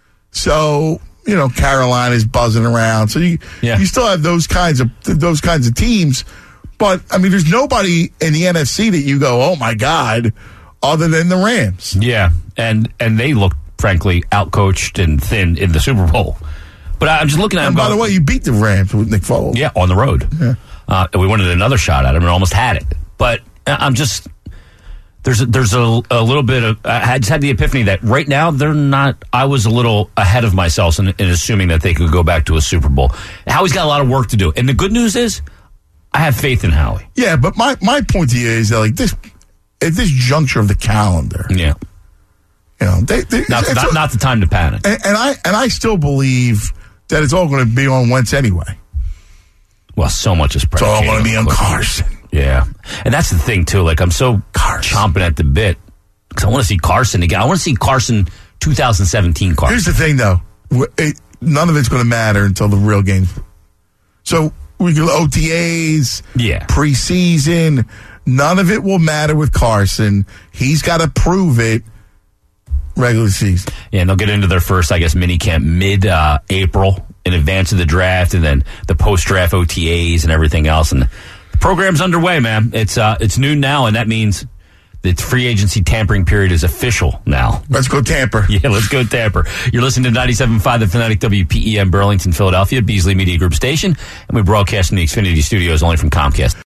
[SPEAKER 3] So, you know, Carolina's buzzing around. So you
[SPEAKER 2] Yeah.
[SPEAKER 3] you still have those kinds of those kinds of teams. But I mean, there's nobody in the N F C that you go, oh my God, other than the Rams.
[SPEAKER 2] Yeah, and and they look frankly outcoached and thin in the Super Bowl. But I'm just looking at
[SPEAKER 3] And
[SPEAKER 2] them.
[SPEAKER 3] by the
[SPEAKER 2] going,
[SPEAKER 3] way, you beat the Rams with Nick Foles.
[SPEAKER 2] yeah, on the road. Yeah. Uh, we wanted another shot at him and almost had it. But I'm just there's a, there's a, a little bit of I just had the epiphany that right now they're not. I was a little ahead of myself in, in assuming that they could go back to a Super Bowl. Howie's got a lot of work to do, and the good news is I have faith in Howie.
[SPEAKER 3] Yeah, but my, my point to you is that like this at this juncture of the calendar,
[SPEAKER 2] Yeah,
[SPEAKER 3] you know, they, they,
[SPEAKER 2] not
[SPEAKER 3] it's
[SPEAKER 2] not,
[SPEAKER 3] a-
[SPEAKER 2] not the time to panic.
[SPEAKER 3] and, and I and I still believe that it's all going to be on Wentz anyway.
[SPEAKER 2] Well, so much is
[SPEAKER 3] It's all
[SPEAKER 2] predicated
[SPEAKER 3] going to be on
[SPEAKER 2] Cliff.
[SPEAKER 3] Carson.
[SPEAKER 2] Yeah, and that's the thing too. Like I'm so
[SPEAKER 3] Carson.
[SPEAKER 2] chomping at the bit because I want to see Carson again. I want to see Carson twenty seventeen Carson.
[SPEAKER 3] Here's the thing, though. Wh- It, none of it's going to matter until the real games. So we go O T As,
[SPEAKER 2] Yeah.
[SPEAKER 3] preseason. None of it will matter with Carson. He's got to prove it regular season.
[SPEAKER 2] Yeah, and they'll get into their first, I guess, mini camp mid uh, April in advance of the draft, and then the post draft O T As and everything else. And the program's underway, man. It's uh, it's noon now, and that means the free agency tampering period is official now.
[SPEAKER 3] Let's go Tampa.
[SPEAKER 2] Yeah, let's go Tamper. You're listening to ninety-seven point five The Fanatic, W P E M, Burlington, Philadelphia, Beasley Media Group station, and we broadcast in the Xfinity Studios only from Comcast.